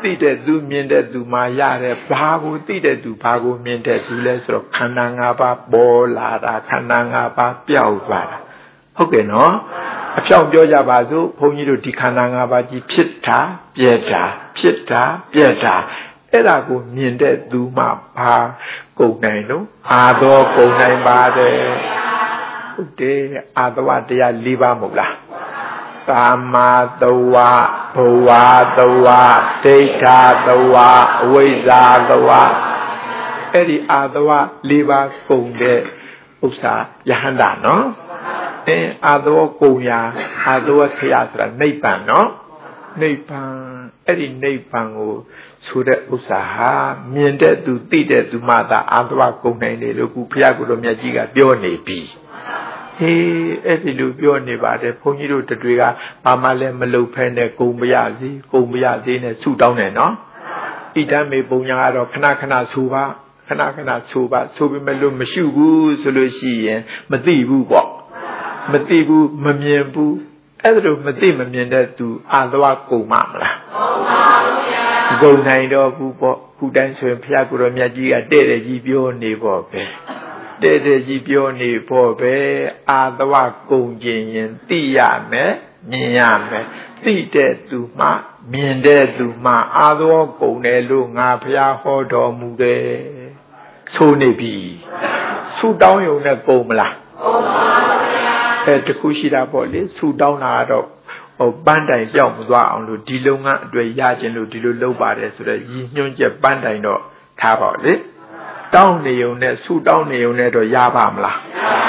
သိတဲ့သူမြင်တဲ့သူမှာရတယ်ဘာကိုသိတဲ့သူဘာကိုမြင်တဲ့သူလဲဆိုတော့ခန္ဓာ၅ပါးပေါ်လာတာခန္ဓာ၅ပါးပျောက်သွားတာဟုတ်ကဲ့နော်အဖြောင့်ပြောကြပါစို့ဘုန်းကြီးတို့ဒီခန္ဓာ၅ပါးကြီးဖြစ်တာပြက်တာဖြစ်တာပြက်တာအဲ့ဒါကိုမြင်တဲ့သူမှဘာကုန်နိုင်လို့အာသောကုန်နိုင်ပါတယ်ဟုတ်တယ်အာသဝတရား၄ပါးမဟုတ်လားကာမတဝဘဝတဝဒိဋ္ဌတဝအဝိဇ္ဇာတဝအဲ့ဒီအာသဝ၄ပါးကုန်တဲ့ဥစ္စာယဟန္တာနော်အာသဝကုန်ရာအာသဝခရဆိုတာနိဗ္ဗာန်နော်နိဗ္ဗာန်အဲ့ဒီနိဗ္ဗာန်ကိုဆိုတဲ့ဥစ္စာဟာမြင်တဲ့သူသိတဲ့သူမှသာအာသဝကုန်နိုင်တယ်လို့ခုဘုရားကိုယ်တော်မြတ်ကြီးကပြောနေပြီအဲ့ဒီလိုပြောနေပါတယ်ဘုန်းကြီးတို့တွေကဘာမှလည်းမလုပ်ဖဲနဲ့ကုံမရစေကုံမရစေနဲ့ဆုတောင်းတယ်နော်ဣဒံမေပုံညာကတော့ခဏခဏဆိုပါခဏခဏဆိုပါဆိုပေမဲ့လို့မရှိဘူးဆိုလို့ရှိရင်မသိဘူးပေါ့မသိဘူးမမြင်ဘူးအဲ့ဒါလိုမသိမမြင်တဲ့သူအာသဝကုံမမလားကုံနိုင်တော့ဘူးပေါ့ခုတိုင်းဆိုရင်ဘုရားကိုယ်တော်မြတ်ကြီးကတဲ့တဲ့ကြီးပြောနေပေါ့ပဲတဲ့တဲ့ကြီးပြောနေဖို့ပဲအာသဝကုန်ကျင်ရင်သိရမယ်မြင်ရမယ်သိတဲ့သူမှမြင်တဲ့သူမှအာသဝကုန်တယ်လို့ငါဘုရားဟောတော်မူတယ်ဆိုနေပြီဆုတောင်းရုံနဲ့ကုန်မလားကုန်ပါဗျာတခုရှိတာပေါ့လေဆုတောင်းတာတော့ပန်းတိုင်ပြောက်မသွားအောင်လို့ဒီလုပ်ငန်းအတွက်ရခြင်းလို့ဒီလိုလုပ်ပါတယ်ဆိုတော့ရည်ညွှန်းချက်ပန်းတိုင်တော့ထားပါလေတောင်းနေုံနဲ့ဆုတောင်းနေုံနဲ့တော့ရပါမလား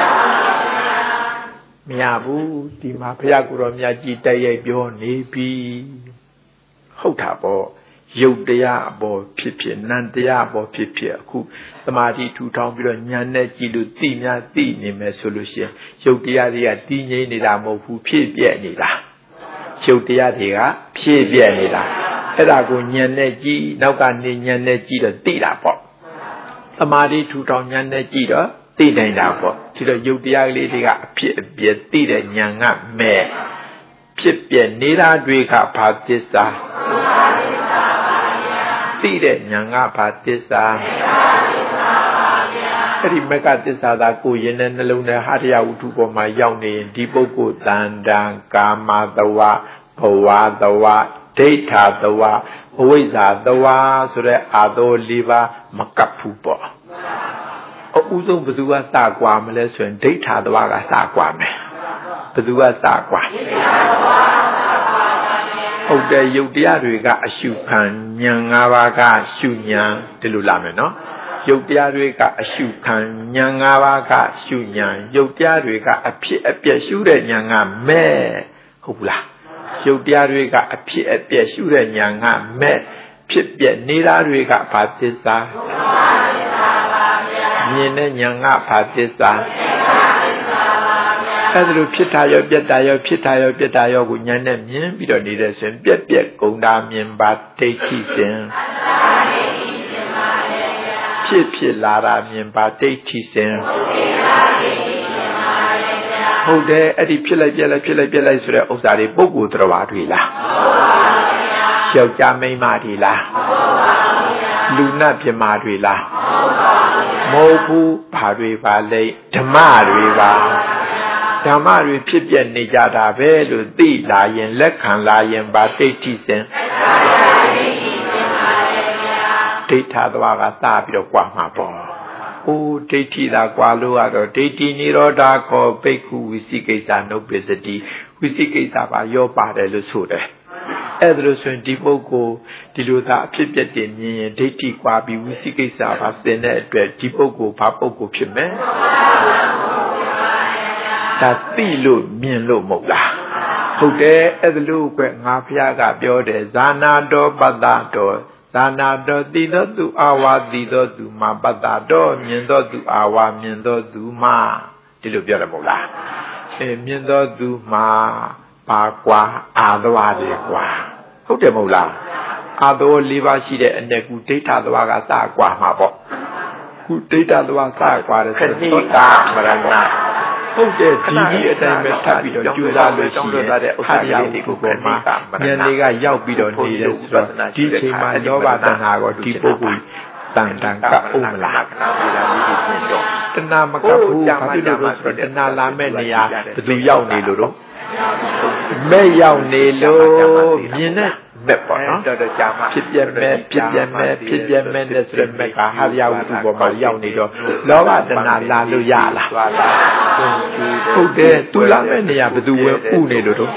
မရဘူးဒီမှာဘုရားကိုယ်တော်မြတ်ကြီးတိုက်ရိုက်ပြောနေပြီဟုတ်တာပေါ့ယုတ်တရားအပေါ်ဖြစ်ဖြစ်နံတရားအပေါ်ဖြစ်ဖြစ်အခုသမာဓိထူထောင်ပြီးတော့ဉာဏ်နဲ့ကြည့်လို့သိများသိနေမယ်ဆိုလို့ရှိရင်ယုတ်တရားတွေကတည်ငြိမ်နေတာမဟုတ်ဘူးဖြစ်ပြက်နေတာယုတ်တရားတွေကဖြစ်ပြက်နေတာအဲ့ဒါကိုဉာဏ်နဲ့ကြည့်နောက်ကနေဉာဏ်နဲ့ကြည့်တော့သိတာပေါ့သမာဓိထူထောင်ဉာဏ်နဲ့ကြည့်တော့သိနိုင်တာပေါ့ဒီတော့ယုတ်တရားကလေးတွေကအဖြစ်အပျက်သိတဲ့ဉာဏ်ကမဲ့ဖြစ်ပြက်နေတာတွေကဘာသစ္စာသိတဲ့ဉာဏ်ကဘာသစ္စာအဲ့ဒီမကသစ္စာသာကိုရင်တဲ့နှလုံးနဲ့ဟာရယဝတ္ထုပေါ်မှာရောက်နေရင်ဒီပုဂ္ဂိုလ်တန်တံကာမတဝဘဝတဝဒိဋ္ဌတဝအဝိဇ္ဇာတဝဆိုတဲ့အာသော၄ပါးမကပ်ဘူးပေါ့အဥဆုံးဘယ်သူကစကွာမလဲဆိုရင်ဒိဋ္ဌတဝကစကွာမယ်ဘယ်သူကစကွာဟုတ်တယ်ယုတ်တရားတွေကအရှုခံဉာဏ်၅ပါးကရှုဉာဏ်ဒီလိုလာမယ်နော်ယုတ်တရားတွေကအရှုခံဉာဏ်၅ပါးကရှုဉာဏ်ယုတ်တရားတွေကအဖြစ်အပျက်ရှုတဲ့ဉာဏ်ကမဲ့ဟုတ်ဘူးလားယုတ်တရားတွေကအဖြစ်အပျက်ရှုတဲ့ဉာဏ်ကမဲ့ဖြစ်ပြနေတာတွေကဘာသစ္စာမြင်တဲ့ဉာဏ်ကဘာသစ္စာအဲ့ဒါလိုဖြစ်တာရောပြက်တာရောဖြစ်တာရောပြက်တာရောကိုဉာဏ်နဲ့မြင်ပြီးတော့နေတဲ့ဆိုရင်ပြက်ပြက်ကုန်တာမြင်ပါဒိဋ္ဌိစဉ်ဖြစ်လာတာမြင်ပါဒိဋ္ဌိစဉ်ဟုတ်တယ်အဲ့ဒီဖြစ်လိုက်ပြက်လိုက်ဖြစ်လိုက်ပြက်လိုက်ဆိုတဲ့ဥစ္စာတွေပုဂ္ဂိုလ်တော်ဘာတွေလားယောက်ျားမိန်းမတွေလားလူနတ်ပြမတွေလားမဟုတ်ဘူးဘာတွေပါလဲဓမ္မတွေပါဓမ္မတွေဖြစ်ပြနေကြတာပဲလို့သိလာရင်လက်ခံလာရင်ပါဒိဋ္ဌိစဉ်ဒိဋ္ဌသဘာကစပြီးတော့ကြွားမှာပေါ့။အိုးဒိဋ္ဌိသာကြွားလို့ရတော့ဒိဋ္ဌိနိရောဓခောဘိက္ခုဝိသိကိစ္စနုပ္ပစ္စတိဝိသိကိစ္စပါရောပါတယ်လို့ဆိုတယ်။အဲ့ဒါလို့ဆိုရင်ဒီပုဂ္ဂိုလ်ဒီလိုသာအဖြစ်ပြက်တင်မြင်ရင်ဒိဋ္ဌိကြွားပြီးဝိသိကိစ္စပါသင်တဲ့အတွက်ဒီပုဂ္ဂိုလ်ဘာပုဂ္ဂိုလ်ဖြစ်မယ်။ဒါသိလို့မြင်လို့မဟုတ်လားဟုတ်တယ်အဲ့ဒါလို့ကငါဖျားကပြောတယ်ဇာနာတော်ပတ္တတော်ဇာနာတော်တည်သောသူအာဝါတည်သောသူမှာပတ္တတော်မြင်သောသူအာဝါမြင်သောသူမှာဒီလိုပြောတယ်မဟုတ်လားမြင်သောသူမှာပါကွာအာသဝတွေကွာဟုတ်တယ်မဟုတ်လားအာသဝ၄ပါးရှိတဲ့အ내ကူဒိဋ္ဌသဝကစကွာမှာပေါ့ခုဒိဋ္ဌသဝစကွာတယ်ဆိုတော့မရဏဟုတ်တယ်ဒီကြီးအတိုင်းပဲထပ်ပြီးတော့ကြိုးစားလို့ရှိရင်ဟာရကိုပေါ်မှာဉာဏ်လေးကရောက်ပြီးတော့နေတယ်ဆိုတော့ဒီချိန်မှာလောဘတဏှာကိုဒီပုဂ္ဂိုလ်တန်တန်ကဥမလားတဏှာမကဘူးဘာဖြစ်လို့လဲဆိုတော့တဏှာလာမဲ့နေရာဘယ်သူရောက်နေလို့တော့မဲ့ရောက်နေလို့မြင်တဲ့မဲ့ပေါ့နော်ဖြစ်ပြမဲ့ဖြစ်ပြမဲ့ဖြစ်ပြမဲ့တဲ့ဆိုတဲ့မဲ့ကဟာရဝတ္ထုပေါ်မှာရောက်နေတော့လောဘတဏှာလာလို့ရလားဟုတ်တယ်သူလာမဲ့နေရာဘယ်သူဝင်ဥနေလို့တော့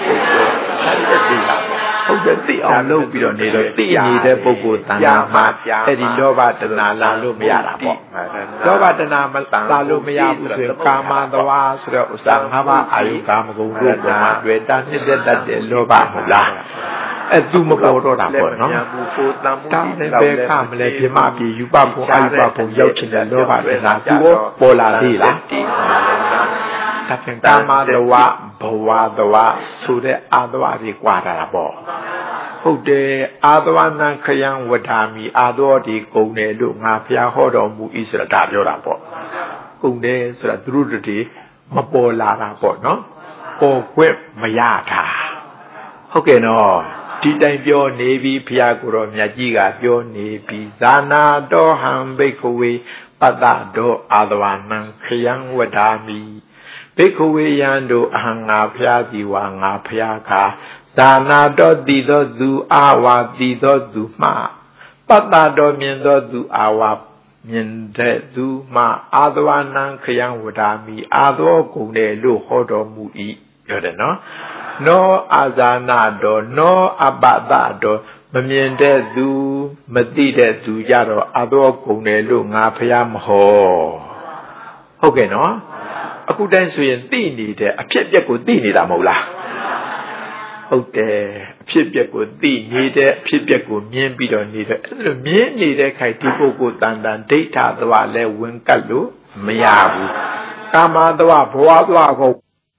ဟုတ်တယ်သိအောင်လုပ်ပြီးတော့နေတော့သိနေတဲ့ပုဂ္ဂိုလ်တဏှာမှာအဲ့ဒီလောဘတဏှာလာလို့မရတာပေါ့လောဘတဏှာမလာလို့မရဘူးဆိုရင်ကာမသဝါဆိုတော့ဥစ္စာ၅ပါးအာယုကာမဂုဏ်တို့ပေါ်မှာတွေ့တာနှစ်သက်တတ်တဲ့လောဘဟုတ်လားအဲ့သူမပေါ်တော့တာပေါ့နော်တာလည်းပဲခမလဲပြမပြေယူပဖို့အာယုပဖို့ရောက်ချင်တဲ့လောဘတဏှာသူရောပေါ်လာသေးလားတပင်ကာမသဝဘဝသဝဆိုတဲ့အာသဝတွေကြွားတာပေါ့ဟုတ်တယ်အာသဝနံခယံဝဋ္ဌာမိအာသောဒီကုံတယ်လို့ငါဘုရားဟောတော်မူဤဆိုတာပြောတာပေါ့ကုံတယ်ဆိုတာသူတို့တွေမပေါ်လာတာပေါ့နော်ပေါ်ခွင့်မရတာဟုတ်ကဲ့နော်ဒီတိုင်ပြောနေပြီဘုရားကိုယ်တော်မြတ်ကြီးကပြောနေပြီဇာနာတောဟံဘိက္ခဝေပတ္တတောအာသဝနံခယံဝဋ္ဌာမိဘိက္ခဝေယံတို့အဟံငါဖျားသည်ဝါငါဖျားခါဇာနာတော်တည်သောသူအာဝါတည်သောသူမှပတ္တတော်မြင်သောသူအာဝါမြင်တဲ့သူမှအာသဝနံခယံဝဋ္ဌာမိအာသောကုန်တယ်လို့ဟောတော်မူ၏ပြောတယ်နော်နောအာဇာနာတော်နောအပတတော်မမြင်တဲ့သူမသိတဲ့သူကြတော့အာသောကုန်တယ်လို့ငါဖျားမဟောဟုတ်ကဲ့နော်အခုတိုင်းဆိုရင်သိနေတဲ့အဖြစ်အပျက်ကိုသိနေတာမဟုတ်လားဟုတ်တယ်အဖြစ်အပျက်ကိုသိနေတဲ့အဖြစ်အပျက်ကိုမြင်ပြီးတော့နေတဲ့အဲ့လိုမြင်နေတဲ့ခိုက်ဒီပုဂ္ဂိုလ်တန်တန်ဒိဋ္ဌသဝလဲဝင်ကတ်လို့မရဘူးကာမသဝဘဝသဝကို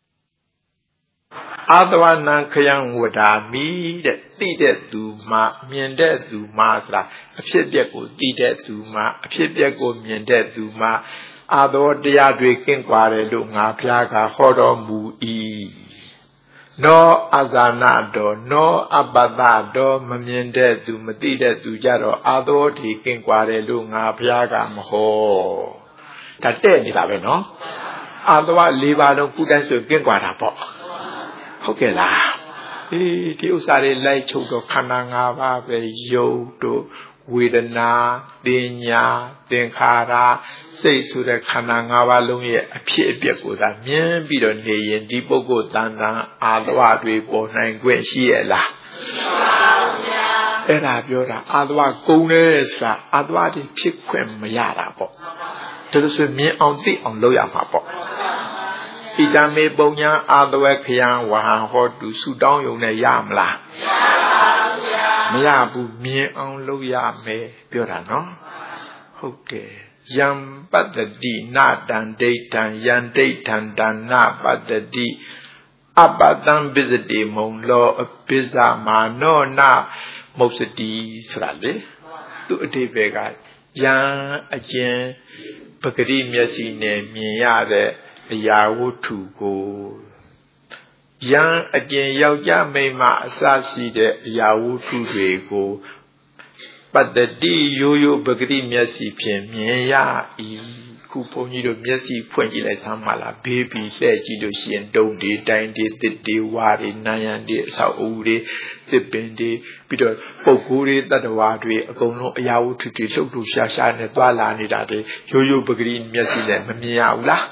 အာသဝနံခယံဝဋ္ဌာမိတဲ့သိတဲ့သူမှမြင်တဲ့သူမှဆိုတာအဖြစ်အပျက်ကိုသိတဲ့သူမှအဖြစ်အပျက်ကိုမြင်တဲ့သူမှအာသောတရားတွေကင်းကွာတယ်လို့ငါဖျားကဟောတော်မူ၏နောအဇာနာတော်နောအပတ္တတော်မမြင်တဲ့သူမသိတဲ့သူကြတော့အာသောတွေကင်းကွာတယ်လို့ငါဖျားကမဟောဒါတဲ့နေတာပဲနော်အာသဝ၄ပါးလုံးခုတိုင်းဆိုကင်းကွာတာပေါ့ဟုတ်ကဲ့လားဒီဥစ္စာတွေလိုက်ချုပ်တော့ခန္ဓာ၅ပါးပဲယုတ်တို့ဝေဒနာတင်ညာသင်္ခါရစိတ်ဆိုတဲ့ခန္ဓာ၅ပါးလုံးရဲ့အဖြစ်အပျက်ကိုသာမြင်ပြီးတော့နေရင်ဒီပုဂ္ဂိုလ်တန်တန်အာသဝတွေပေါ်နိုင်ခွင့်ရှိရဲ့လားရှိပါဘူးဗျာအဲ့ဒါပြောတာအာသဝကုန်တယ်ဆိုတာအာသဝတွေဖြစ်ခွင့်မရတာပေါ့ဒါလို့ဆိုမြင်အောင်သိအောင်လုပ်ရမှာပေါ့ဣဒံမေပုံညာအာသဝခယံဝဟံဟောတုဆုတောင်းယုံနဲ့ရမလားမရဘူးမြင်အောင်လုပ်ရမယ်ပြောတာနော်ဟုတ်တယ်ယံပတ္တိနာတံဒိဋ္ဌံယံဒိဋ္ဌံတဏ္ဏပတ္တိအပတံပစ္စတိမုံလောအပစ္စမာနောနာမုတ်စတိဆိုတာလေသူအတိဘေကယံအကျဉ်ပဂရိမျက်စိနဲ့မြင်ရတဲ့အရာဝတ္ထုကိုယံအကျဉ်ယောက်ျားမိန်းမအစရှိတဲ့အရာဝတ္ထုတွေကိုပတ္တိရိုးရိုးပဂရိမျက်စိဖြင့်မြင်ရ၏ခုဘုန်းကြီးတို့မျက်စိဖွင့်ကြည့်လိုက်စမ်းပါလားဘေးပြီးလှည့်ကြည့်လို့ရှိရင်တုံးတွေတိုင်းတွေတစ်တွေဝါတွေနန်းရံတွေအဆောက်အဦတွေတစ်ပင်တွေပြီးတော့ပုပ်ကိုယ်တွေတတ္တဝါတွေအကုန်လုံးအရာဝတ္ထုတွေလှုပ်လှုပ်ရှားရှားနဲ့တွာလာနေတာတွေရိုးရိုးပဂရိမျက်စိနဲ့မမြင်ရဘူးလား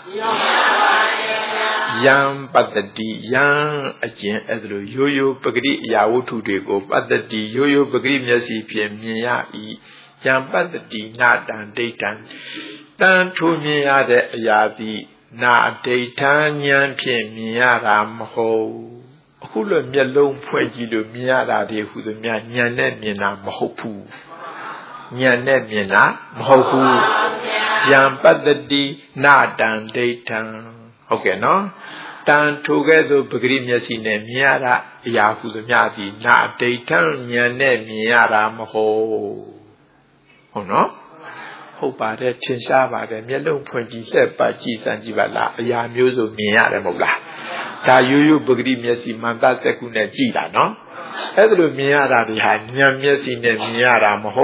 ယံပတ္တိယံအကျဉ်အဲ့ဒါလိုရိုးရိုးပဂရိအရာဝတ္ထုတွေကိုပတ္တိရိုးရိုးပဂရိမျက်စိဖြင့်မြင်ရ၏ယံပတ္တိနာတံဒိဋ္ဌံတန်ထိုးမြင်ရတဲ့အရာသည်နာဒိဋ္ဌံဉာဏ်ဖြင့်မြင်ရတာမဟုတ်အခုလိုမျက်လုံးဖွင့်ကြည့်လို့မြင်ရတာတွေဟူသည်များဉာဏ်နဲ့မြင်တာမဟုတ်ဘူးဉာဏ်နဲ့မြင်တာမဟုတ်ဘူးယံပတ္တိနာတံဒိဋ္ဌံဟုတ်ကဲ့နော်တန်ထိုကဲ့သို့ပဂရိမျက်စိနဲ့မြင်ရတာအရာဟူသည်များသည်နာဒိဋ္ဌံဉာဏ်နဲ့မြင်ရတာမဟုတ်ဟုတ်နော်ဟုတ်ပါတယ်ထင်ရှားပါတယ်မျက်လုံးဖွင့်ကြည့်ဆက်ပတ်ကြည့်စမ်းကြည့်ပါလားအရာမျိုးစုံမြင်ရတယ်မဟုတ်လားဒါရိုးရိုးပဂတိမျက်စိမှန်သားသက်ကူနဲ့ကြည့်တာနော်အဲ့ဒါလိုမြင်ရတာဒီဟာဉာဏ်မျက်စိနဲ့မြင်ရတာမ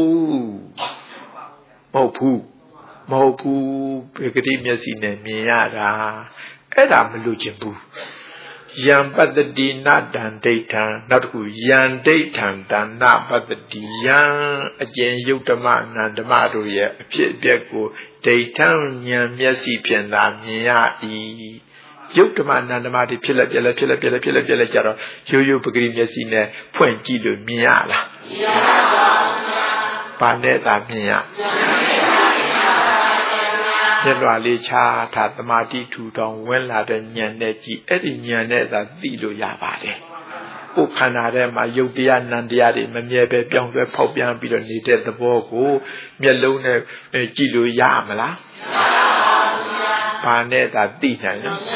ဟုတ်ဘူးပဂတိမျက်စိနဲ့မြင်ရတာအဲ့ဒါမလို့ခြင်းဘူးယံပတ္တိနာတံဒိဋ္ဌံနောက်တစ်ခုယံဒိဋ္ဌံတဏ္ဏပတ္တိယံအကျဉ်ယုတ်ဓမ္မအနန္တမတို့ရဲ့အဖြစ်အပျက်ကိုဒိဋ္ဌံဉာဏ်မျက်စိဖြင့်သာမြင်ရ၏ယုတ်ဓမ္မအနန္တမတွေဖြစ်လက်ကြတော့ရိုးရိုးပဂတိမျက်စိနဲ့ဖွင့်ကြည့်လို့မြင်ရလားမြင်ရပါဘူးဘာနဲ့သာမြင်ရမျက်လွှာလေးချထားသမာဓိထူထောင်ဝင်လာတဲ့ဉာဏ်နဲ့ကြည့်အဲ့ဒီဉာဏ်နဲ့သာသိလို့ရပါတယ်။ကိုယ်ခန္ဓာထဲမှာယုတ်တရားနံတရားတွေမမြဲပဲပြောင်းလဲဖောက်ပြန်ပြီးတော့နေတဲ့သဘောကိုမျက်လုံးနဲ့ကြည့်လို့ရမလား။မရပါဘူး။ဘာနဲ့သာသိနိုင်လဲ။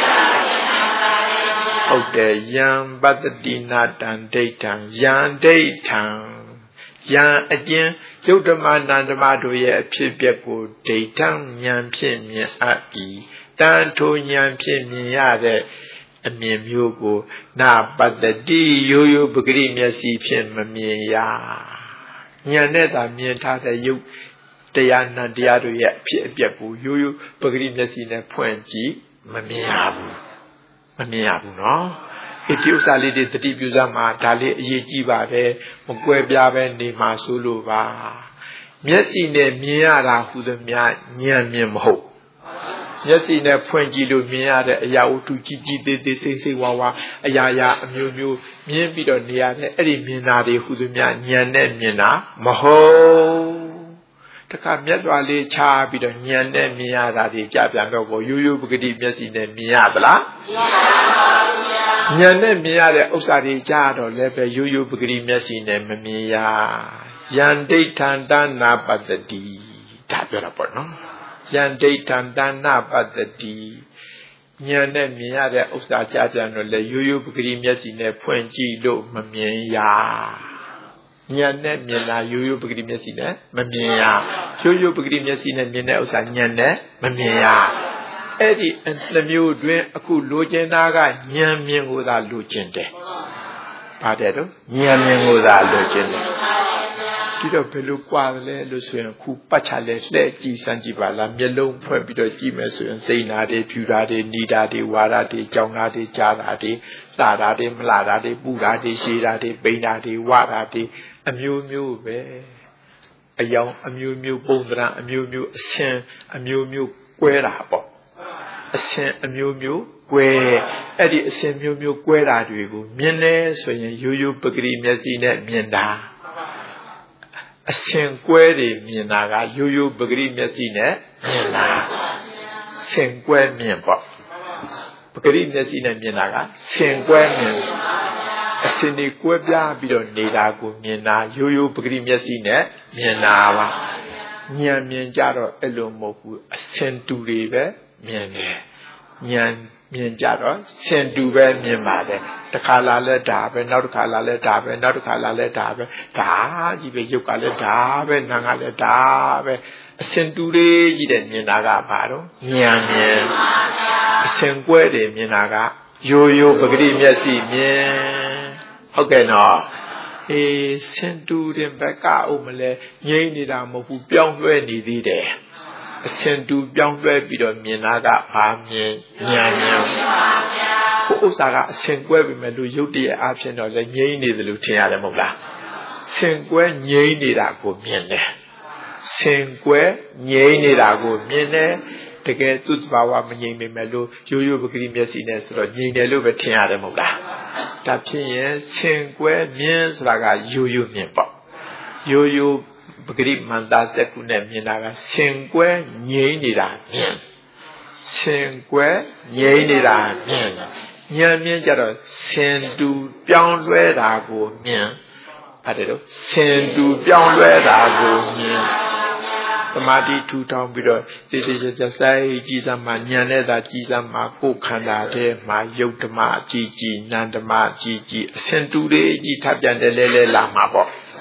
ဟုတ်တယ်ယံပတ္တိနာတံဒိဋ္ဌံယံဒိဋ္ဌံယံအကျဉ်ယုတ်ဓမ္မနန္ဓမတို့ရဲ့အဖြစ်အပျက်ကိုဒိဋ္ဌံဉာဏ်ဖြင့်မြင်အပ်၏တန်ထိုဉာဏ်ဖြင့်မြင်ရတဲ့အမြင်မျိုးကိုနာပတ္တိရိုးရိုးပဂရိမျက်စိဖြင့်မမြင်ရဉာဏ်နဲ့သာမြင်ထားတဲ့ယုတ်တရားနန္တရားတို့ရဲ့အဖြစ်အပျက်ကိုရိုးရိုးပဂရိမျက်စိနဲ့ဖွင့်ကြည့်မမြင်ရဘူးနော်ဒီဥစ္စာလေးတွေတတိပြုစမ်းမှာဒါလေးအရေးကြီးပါတယ်မကွဲပြားပဲနေမှာဆိုလို့ပါမျက်စိနဲ့မြင်ရတာဟူသမျှဉာဏ်မြင်မဟုတ်မျက်စိနဲ့ဖွင့်ကြည့်လို့မြင်ရတဲ့အရာဝတ္ထုကြီးကြီးသေးသေးစိမ့်စိမ့်ဝါဝါအရာရာအမျိုးမျိုးမြင်ပြီးတော့နေရတဲ့အဲ့ဒီမြင်တာတွေဟူသမျှဉာဏ်နဲ့မြင်တာမဟုတ်တခါမျက်လွှာလေးချပြီးတော့ဉာဏ်နဲ့မြင်ရတာတွေကြပြန်တော့ကိုရိုးရိုးပဂတိမျက်စိနဲ့မြင်ရသလားမရပါဘူးဉာဏ်နဲ့မြင်ရတဲ့ဥစ္စာတွေကြားတော့လည်းပဲရိုးရိုးပဂတိမျက်စိနဲ့မမြင်ရယံဒိဋ္ဌံတဏ္ဏပတ္တိဒါပြောတာပေါ့နော်ယံဒိဋ္ဌံတဏ္ဏပတ္တိဉာဏ်နဲ့မြင်ရတဲ့ဥစ္စာကြားပြန်တော့လည်းရိုးရိုးပဂတိမျက်စိနဲ့ဖွင့်ကြည့်လို့မမြင်ရဉာဏ်နဲ့မြင်တာရိုးရိုးပဂတိမျက်စိနဲ့မမြင်ရရိုးရိုးပဂတိမျက်စိနဲ့မြင်တဲ့ဥစ္စာဉာဏ်နဲ့မမြင်ရအဲ့ဒီနှမျိုးတွင်အခုလိုချင်တာကဉာဏ်မြင်ကိုသာလိုချင်တယ်။ပါတယ်တော့ဉာဏ်မြင်ကိုသာလိုချင်တယ်။ဒီတော့ဘယ်လိုကြွားလဲလို့ဆိုရင်ခုပတ်ချလဲလှည့်ကြည့်စမ်းကြည့်ပါလားမျက်လုံးဖွင့်ပြီးတော့ကြည့်မယ်ဆိုရင်စိတ်နာတွေဖြူတာတွေနီတာတွေဝါတာတွေကြောင်တာတွေကြားတာတွေလှတာတွေမလှတာတွေပူတာတွေရှည်တာတွေပိန်တာတွေဝါတာတွေအမျိုးမျိုးပဲအယောင်အမျိုးမျိုးပုံသဏ္ဍာန်အမျိုးမျိုးအဆင်အမျိုးမျိုးကွဲတာပေါ့အဆင်အမျိုးမျိုးကွဲအဲ့ဒီအဆင်မျိုးမျိုးကွဲတာတွေကိုမြင်လဲဆိုရင်ရိုးရိုးပဂတိမျက်စိနဲ့မြင်တာအဆင်ကွဲတွေမြင်တာကရိုးရိုးပဂတိမျက်စိနဲ့မြင်တာဆင်ကွဲမြင်ပေါ့ပဂတိမျက်စိနဲ့မြင်တာကဆင်ကွဲမြင်အဆင်တွေကွဲပြားပြီးတော့နေတာကိုမြင်တာရိုးရိုးပဂတိမျက်စိနဲ့မြင်တာပါဉာဏ်မြင်ကြတော့အဲ့လိုမဟုတ်ဘူးအဆင်တူတွေပဲမြင်တယ်ဉာဏ်မြင်ကြတော့ဆင်တူပဲမြင်ပါတယ်တစ်ခါလာလဲဒါပဲနောက်တစ်ခါလာလဲဒါပဲနောက်တစ်ခါလာလဲဒါပဲဒါကြီးပဲရုပ်ကလည်းဒါပဲနာမ်ကလည်းဒါပဲအဆင်တူလေးကြီးတဲ့မြင်တာကဘာတော့ဉာဏ်မြင်အဆင်ကွဲတယ်မြင်တာကရိုးရိုးပဂတိမျက်စိမြင်ဟုတ်ကဲ့နော်ဆင်တူတဲ့ဘက်ကအိုမလဲငြိမ့်နေတာမဟုတ်ဘူးပြောင်းလဲနေသေးတယ်အဆင်တူပြောင်းလဲပြီးတော့မြင်တာကဘာမြင်ဉာဏ်မြင်ကိုဥစ္စာကအဆင်ကွဲပြီမဲ့လူရုပ်တရက်အဖြစ်တော့လည်းငြိမ့်နေတယ်လို့ထင်ရတယ်မဟုတ်လားဆင်ကွဲငြိမ့်နေတာကိုမြင်တယ်ဆင်ကွဲငြိမ့်နေတာကိုမြင်တယ်တကယ်သူ့ဘာဝမငြိမ့်ပေမဲ့လို့ရိုးရိုးပဂတိမျက်စိနဲ့ဆိုတော့ငြိမ့်တယ်လို့ပဲထင်ရတယ်မဟုတ်လားဒါဖြစ်ရင်ဆင်ကွဲမြင်ဆိုတာကရိုးရိုးမြင်ပေါ့ရိုးရိုးပဂရိမန္တစက္ခုနဲ့မြင်တာကဆင်ကွဲငြိမ့်နေတာမြင်ဆင်ကွဲငြိမ့်နေတာမြင်ဉာဏ်မြင်ကြတော့ဆင်တူပြောင်းလဲတာကိုမြင်ပါတယ်တော့ဆင်တူပြောင်းလဲတာကိုမြင်သမာဓိထူထောင်ပြီးတော့စိတ်ကြကြစိုက်ကြည်စမ်းမှဉာဏ်နဲ့သာကြည်စမ်းမှကိုယ်ခန္ဓာထဲမှာယုတ်ဓမ္မအကြည်ကြည်နန္ဓမ္မအကြည်ကြည်အဆင်တူလေးကြည်ထပ်ပြန်တယ်လဲလာမှာပေါ့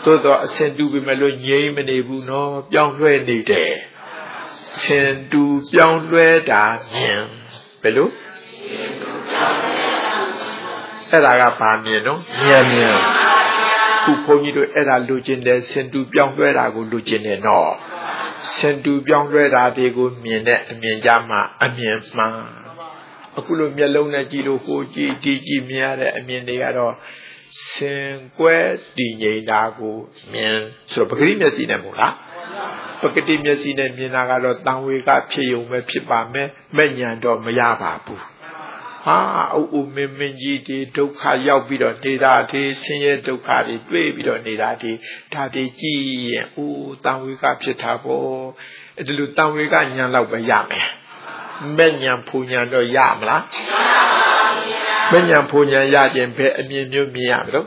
သို့တော့အစဉ်တူပြီမဲ့လို့ငြိမ်းမနေဘူးနော်ပြောင်းလဲနေတယ်အစဉ်တူပြောင်းလဲတာမြင်ဘယ်လိုအဲ့ဒါကဘာမြင်နော်မြင်ခုဘုန်းကြီးတို့အဲ့ဒါလိုချင်တယ်စဉ်တူပြောင်းလဲတာကိုလိုချင်တယ်နော်စဉ်တူပြောင်းလဲတာတွေကိုမြင်တဲ့အမြင်ကြမှာအမြင်မှန်အခုလိုမျက်လုံးနဲ့ကြည့်လို့ကိုကြည့်ဒီကြည့်မြင်ရတဲ့အမြင်တွေကတော့စင်ကွဲတည်ငြိမ်တာကိုမြင်ဆိုတော့ပဂတိမျက်စိနဲ့မို့လားပဂတိမျက်စိနဲ့မြင်တာကတော့တန်ဝေကဖြစ်ုံပဲဖြစ်ပါမယ်မဲ့ညာတော့မရပါဘူးဟာအိုမင်းကြီးဒီဒုက္ခရောက်ပြီးတော့နေတာဒီဆင်းရဲဒုက္ခတွေတွေ့ပြီးတော့နေတာဒီဒါတွေကြည့်ရင်အိုတန်ဝေကဖြစ်တာပေါ့အဲ့ဒီလိုတန်ဝေကညာလောက်ပဲရမယ်မဲ့ညာဖူညာတော့ရမလားမဉ္ဇဉ်ဖူဉ္ဇဉ်ရခြင်းပဲအမြင်မျိုးမြင်ရမလို့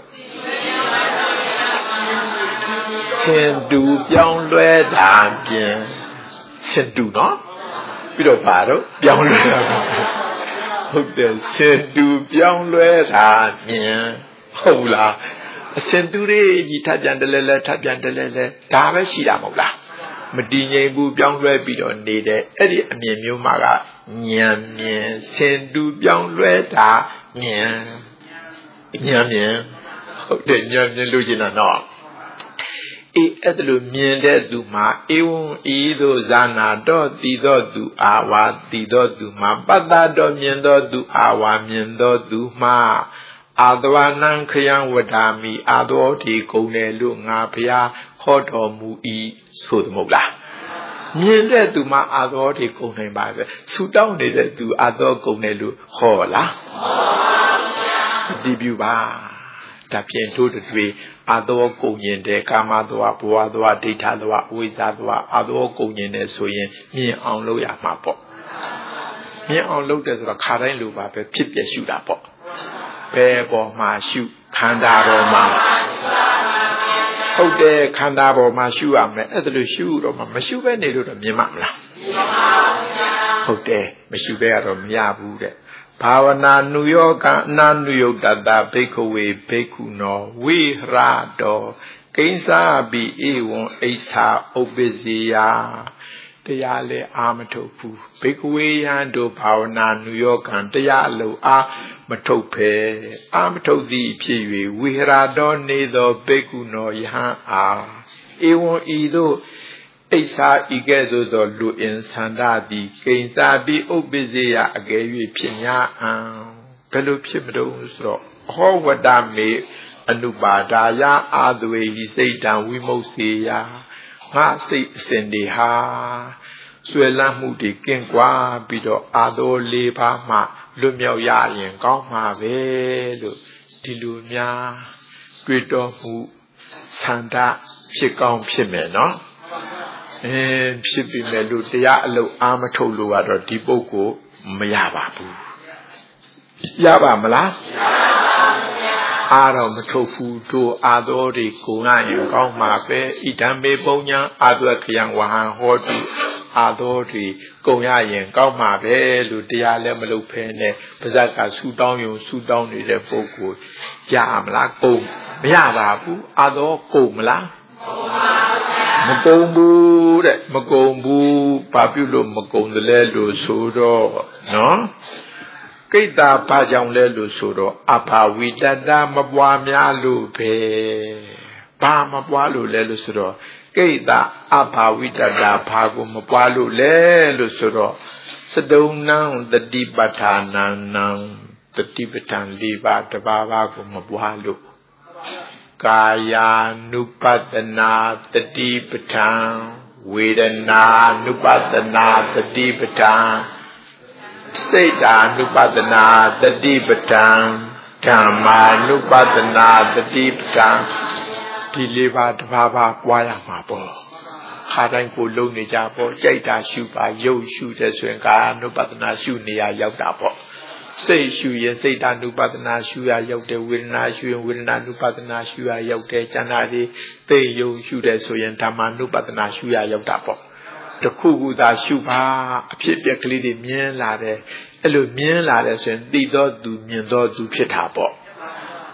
စင်တူပြောင်းလဲတာပြင်စင်တူနော်ပြီးတော့ပါတော့ပြောင်းလဲတာဟုတ်တယ်စင်တူပြောင်းလဲတာမြင်ဟုတ်လားအစင်တူလေးကြီးထပ်ပြန်တယ်လဲထပ်ပြန်တယ်လဲဒါပဲရှိတာမဟုတ်လားမတည်ငြိမ်ဘူးပြောင်းလဲပြီးတော့နေတဲ့အဲ့ဒီအမြင်မျိုးမှာကဉာဏ်မြင်စင်တူပြောင်းလဲတာဉာဏ်မြင်ဟုတ်တယ်ဉာဏ်မြင်လို့ရှိတာနော်အဲ့ဒါလိုမြင်တဲ့သူမှာဧဝံဤသို့ဇာနာတော့တည်သောသူအာဝါတည်သောသူမှာပတ္တတော့မြင်သောသူအာဝါမြင်သောသူမှာအာသဝနံခယံဝဒာမိအာသောတိကုန်တယ်လို့ငါဘုရားခေါ်တော်မူ၏ဆိုသမဟုတ်လားမြင်တဲ့သူမှာအာသောတိကုန်နိုင်ပါပဲဆူတောင်းနေတဲ့သူအာသောကုန်တယ်လို့ဟောလားဒီပြပါဒါဖြင့်တို့တွေအာသောကုန်ရင်တဲ့ကာမသောဘဝသောဒိဋ္ဌသောဝိဇ္ဇာသောအာသောကုန်ရင်တဲ့ဆိုရင်မြင်အောင်လုပ်ရမှာပေါ့မြင်အောင်လုပ်တယ်ဆိုတော့ခါတိုင်းလိုပါပဲဖြစ်ပြရှုတာပေါ့ဘယ်ပေါ်မှာရှုခန္ဓာပေါ်မှာဟုတ်တယ်ခန္ဓာပေါ်မှာရှုရမယ်အဲ့ဒါလို့ရှုတော့မှမရှုဘဲနေလို့တော့မြင်မှာမလားဟုတ်တယ်မရှုဘဲကတော့မရဘူးတဲ့ဘာဝနာနုယောကအနာနုယုတ်တတဘိက္ခဝေဘိက္ခုနောဝိဟရတောကိဉ္စာပိဧဝံအိဋ္ဌာဥပ္ပဇေယတရားလဲအာမထုတ်ဘူးဘိက္ခဝေယံတို့ဘာဝနာနုယောကံတရားအလုံးအာမထုတ်ဖဲအာမထုတ်သည်ဖြစ်၍ဝိဟရတောနေသောဘိက္ခုနောယဟံအာဧဝံဤသို့အိဋ္ဌာဤကဲ့သို့သောလူအင်သန္တာသည်ကိဉ္စာပိဥပ္ပဇေယအကယ်၍ဖြစ်냐အံဘယ်လိုဖြစ်မလို့ဆိုတော့ဟောဝတ္တမေအနုပါဒာယအာသဝေဟိစိတ်တံဝိမုတ်စေယငါစိတ်အစဉ်တွေဟာဆွဲလန်းမှုတွေကင်းကွာပြီးတော့အာသော၄ပါးမှလွတ်မြောက်ရရင်ကောင်းမှာပဲလို့ဒီလိုများတွေ့တော်မူသန္တာဖြစ်ကောင်းဖြစ်မယ်နော်ဖြစ်ပြီမဲ့လို့တရားအလုပ်အာမထုတ်လို့ကတော့ဒီပုဂ္ဂိုလ်မရပါဘူးရပါမလားအားတော့မထုတ်ဘူးတို့အာသောတွေကိုငါရင်ကောင်းမှာပဲဣဒံမေပုံညာအာသွက်ခယံဝဟံဟောတုအာသောတွေကုန်ရရင်ကောင်းမှာပဲလို့တရားလည်းမလုပ်ဖဲနဲ့ပါဇက်ကဆူတောင်းယုံဆူတောင်းနေတဲ့ပုဂ္ဂိုလ်ရမလားကုန်မရပါဘူးအာသောကုန်မလားမကုန်ဘူးတဲ့မကုန်ဘူးဘာပြုလို့မကုန်သလဲလို့ဆိုတော့နော်ကိတ္တာဘာကြောင့်လဲလို့ဆိုတော့အဘာဝိတ္တမပွားများလို့ပဲဘာမပွားလို့လဲလို့ဆိုတော့ကိတ္တာအဘာဝိတ္တဘာကိုမပွားလို့လဲလို့ဆိုတော့စတုံနံတတိပဋ္ဌာနံနံတတိပဋ္ဌာန်၄ပါးတပါးပါးကိုမပွားလို့ကာယ ानु ပတနာတတိပဋ္ဌာန်ဝေဒနာ ानु ပတနာတတိပဋ္ဌာန်စိတ် ानु ပတနာတတိပဋ္ဌာန်ဓမ္မာ ानु ပတနာတတိပဋ္ဌာန်ဒီလေးပါးတပါးပါးပွားရမှာပေါ့ခါတိုင်းကိုလုံနေကြပေါ့ကြိုက်တာရှုပါရုပ်ရှုတဲ့ဆိုရင်ကာယ ानु ပတနာရှုနေရရောက်တာပေါ့စိတ်ရှုရင်စိတ် ानु ပတနာရှုရရောက်တယ်ဝေဒနာရှုရင်ဝေဒနာ ानु ပတနာရှုရရောက်တယ်ဉာဏ်တွေသိယုံရှုတယ်ဆိုရင်ဓမ္မာ ानु ပတနာရှုရရောက်တာပေါ့တခုခုသာရှုပါအဖြစ်ပြက်ကလေးတွေမြင်လာတယ်အဲ့လိုမြင်လာတယ်ဆိုရင်သိသောသူမြင်သောသူဖြစ်တာပေါ့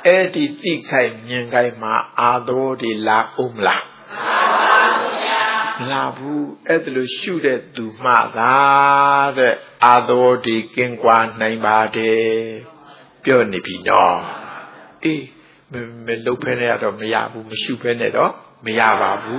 Edi tikai nyengai ma ado di la umla. Labu edlu shude du ma da de ado di kingwa naibade. Pyo ni pino. Me lo pene ado me yabu me shu pene do me yababu.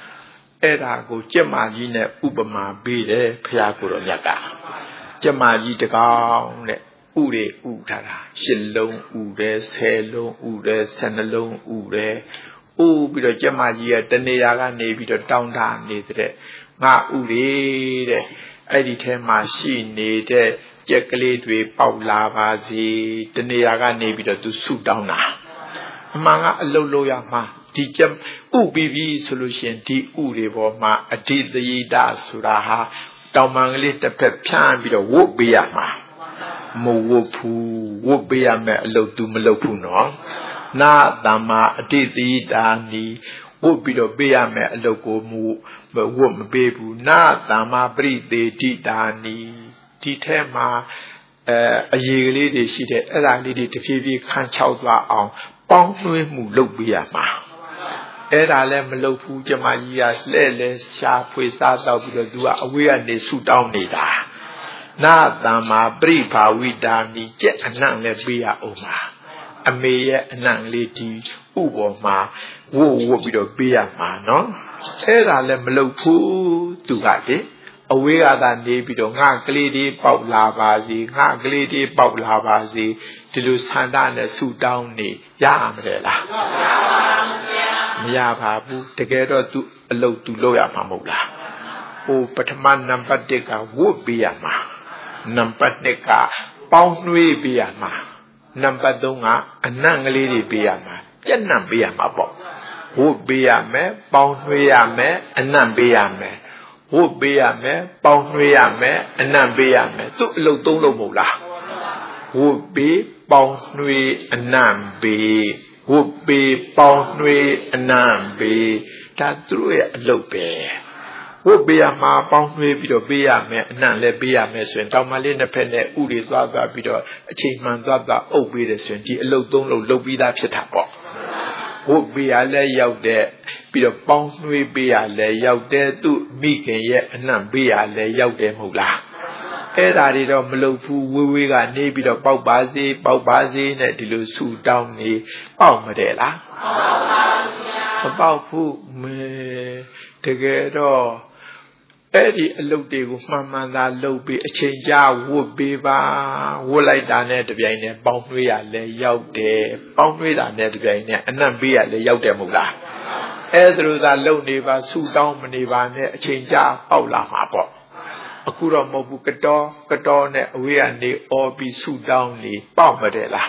Era go jema ji ne upama be de phaya ko ro nyat ta. Jema ji takaung de ဥတွေဥထားတာ8လုံးဥတယ်10လုံးဥတယ်12လုံးဥတယ်ဥပြီးတော့ကျမကြီးကတနေရာကနေပြီးတော့တောင်းတနေတဲ့ငါဥတွေတဲ့အဲ့ဒီထဲမှာရှိနေတဲ့ကြက်ကလေးတွေပေါက်လာပါစေတနေရာကနေပြီးတော့သူဆုတောင်းတာအမှန်ကအလုတ်လို့ရမှာဒီကျဥပြီးပြီဆိုလို့ရှိရင်ဒီဥတွေပေါ်မှာအဓိသယိတဆိုတာဟာတောင်ပန်ကလေးတစ်ဖက်ဖြန်းပြီးတော့ဝုတ်ပေးရမှာမဝုတ်ဘူးဝုတ်ပေးရမယ်အလုပ်သူမလုပ်ဘူးနော်နာတမ္မာအတိတိတာနီဝုတ်ပြီးတော့ပေးရမယ်အလုပ်ကိုမဝုတ်မပေးဘူးနာတမ္မာပရိသေတိတာနီဒီထဲမှာအရေးကလေးတွေရှိတယ်အဲ့ဒါလေးတွေတဖြည်းဖြည်းခန်းချောက်သွားအောင်ပေါင်းနှွေးမှုလုပ်ပေးရမှာအဲ့ဒါလည်းမလုပ်ဘူးကျမကြီးကလှဲ့လဲရှာဖွေစားတော့ပြီးတော့သူကအဝေးကနေဆူတောင်းနေတာနာတမ္မာပရိဘာဝိတာနီကျက်အနံ့လည်းပေးရအောင်ပါအမေရဲ့အနံ့လေးဒီဥပေါ်မှာဝုတ်ပြီးတော့ပေးရမှာနော်အဲ့ဒါလည်းမလုပ်ဘူးသူကလေအဝေးကသာနေပြီးတော့ငါကလေးတွေပေါက်လာပါစေငါကလေးတွေပေါက်လာပါစေဒီလိုဆန္ဒနဲ့ဆူတောင်းနေရမှာလားမရပါဘူးတကယ်တော့သူအလုပ်သူလုပ်ရမှာမဟုတ်လားဟိုပထမနံပါတ်1ကဝုတ်ပေးရမှာနံပါတ်2ကပေါင်းနှွေးပေးရမှာနံပါတ်3ကအနံ့ကလေးတွေပေးရမှာကြက်နံ့ပေးရမှာပေါ့ဝုတ်ပေးရမယ်ပေါင်းနှွေးရမယ်အနံ့ပေးရမယ်ဝုတ်ပေးရမယ်ပေါင်းနှွေးရမယ်အနံ့ပေးရမယ်သူ့အလုပ်3လုပ်မဟုတ်လားဝုတ်ပေးပေါင်းနှွေးအနံ့ပေးဝုတ်ပေးပေါင်းနှွေးအနံ့ပေးဒါသူတို့ရဲ့အလုပ်ပဲဝုတ်ပေးရမှာပေါင်းနှွေးပြီးတော့ပေးရမယ်အနံ့လည်းပေးရမယ်ဆိုရင်တောင်မလေးနှစ်ဖက်နဲ့ဥတွေသွားပြီးတော့အချိန်မှန်သွားအုပ်ပေးတယ်ဆိုရင်ဒီအလုပ်3လုပ်လုပ်ပြီးသားဖြစ်တာပေါ့ဝုတ်ပေးရလဲရောက်တဲ့ပြီးတော့ပေါင်းနှွေးပေးရလဲရောက်တဲ့သူ့မိခင်ရဲ့အနံ့ပေးရလဲရောက်တယ်မဟုတ်လားအဲ့ဒါတွေတော့မလုပ်ဘူးဝေးဝေးကနေပြီးတော့ပေါက်ပါစေနဲ့ဒီလိုဆူတောင်းနေပေါက်မတယ်လားမပေါက်ဘူးမဲတကယ်တော့အဲ့ဒီအလုပ်တွေကိုမှန်သာလုပ်ပြီးအချိန်ကြာဝုတ်ပေးပါဝုတ်လိုက်တာနဲ့တပြိုင်နက်ပေါင်းနှွေးရလဲရောက်တယ်ပေါင်းနှွေးတာနဲ့တပြိုင်နက်အနံ့ပေးရလဲရောက်တယ်မဟုတ်လားအဲ့ဒါလိုသာလုပ်နေပါဆူတောင်းမနေပါနဲ့အချိန်ကြာပေါက်လာမှာပေါ့အခုတော့မဟုတ်ဘူးကတော့နဲ့အဝေးကနေအော်ပြီးဆူတောင်းနေပေါက်မတယ်လား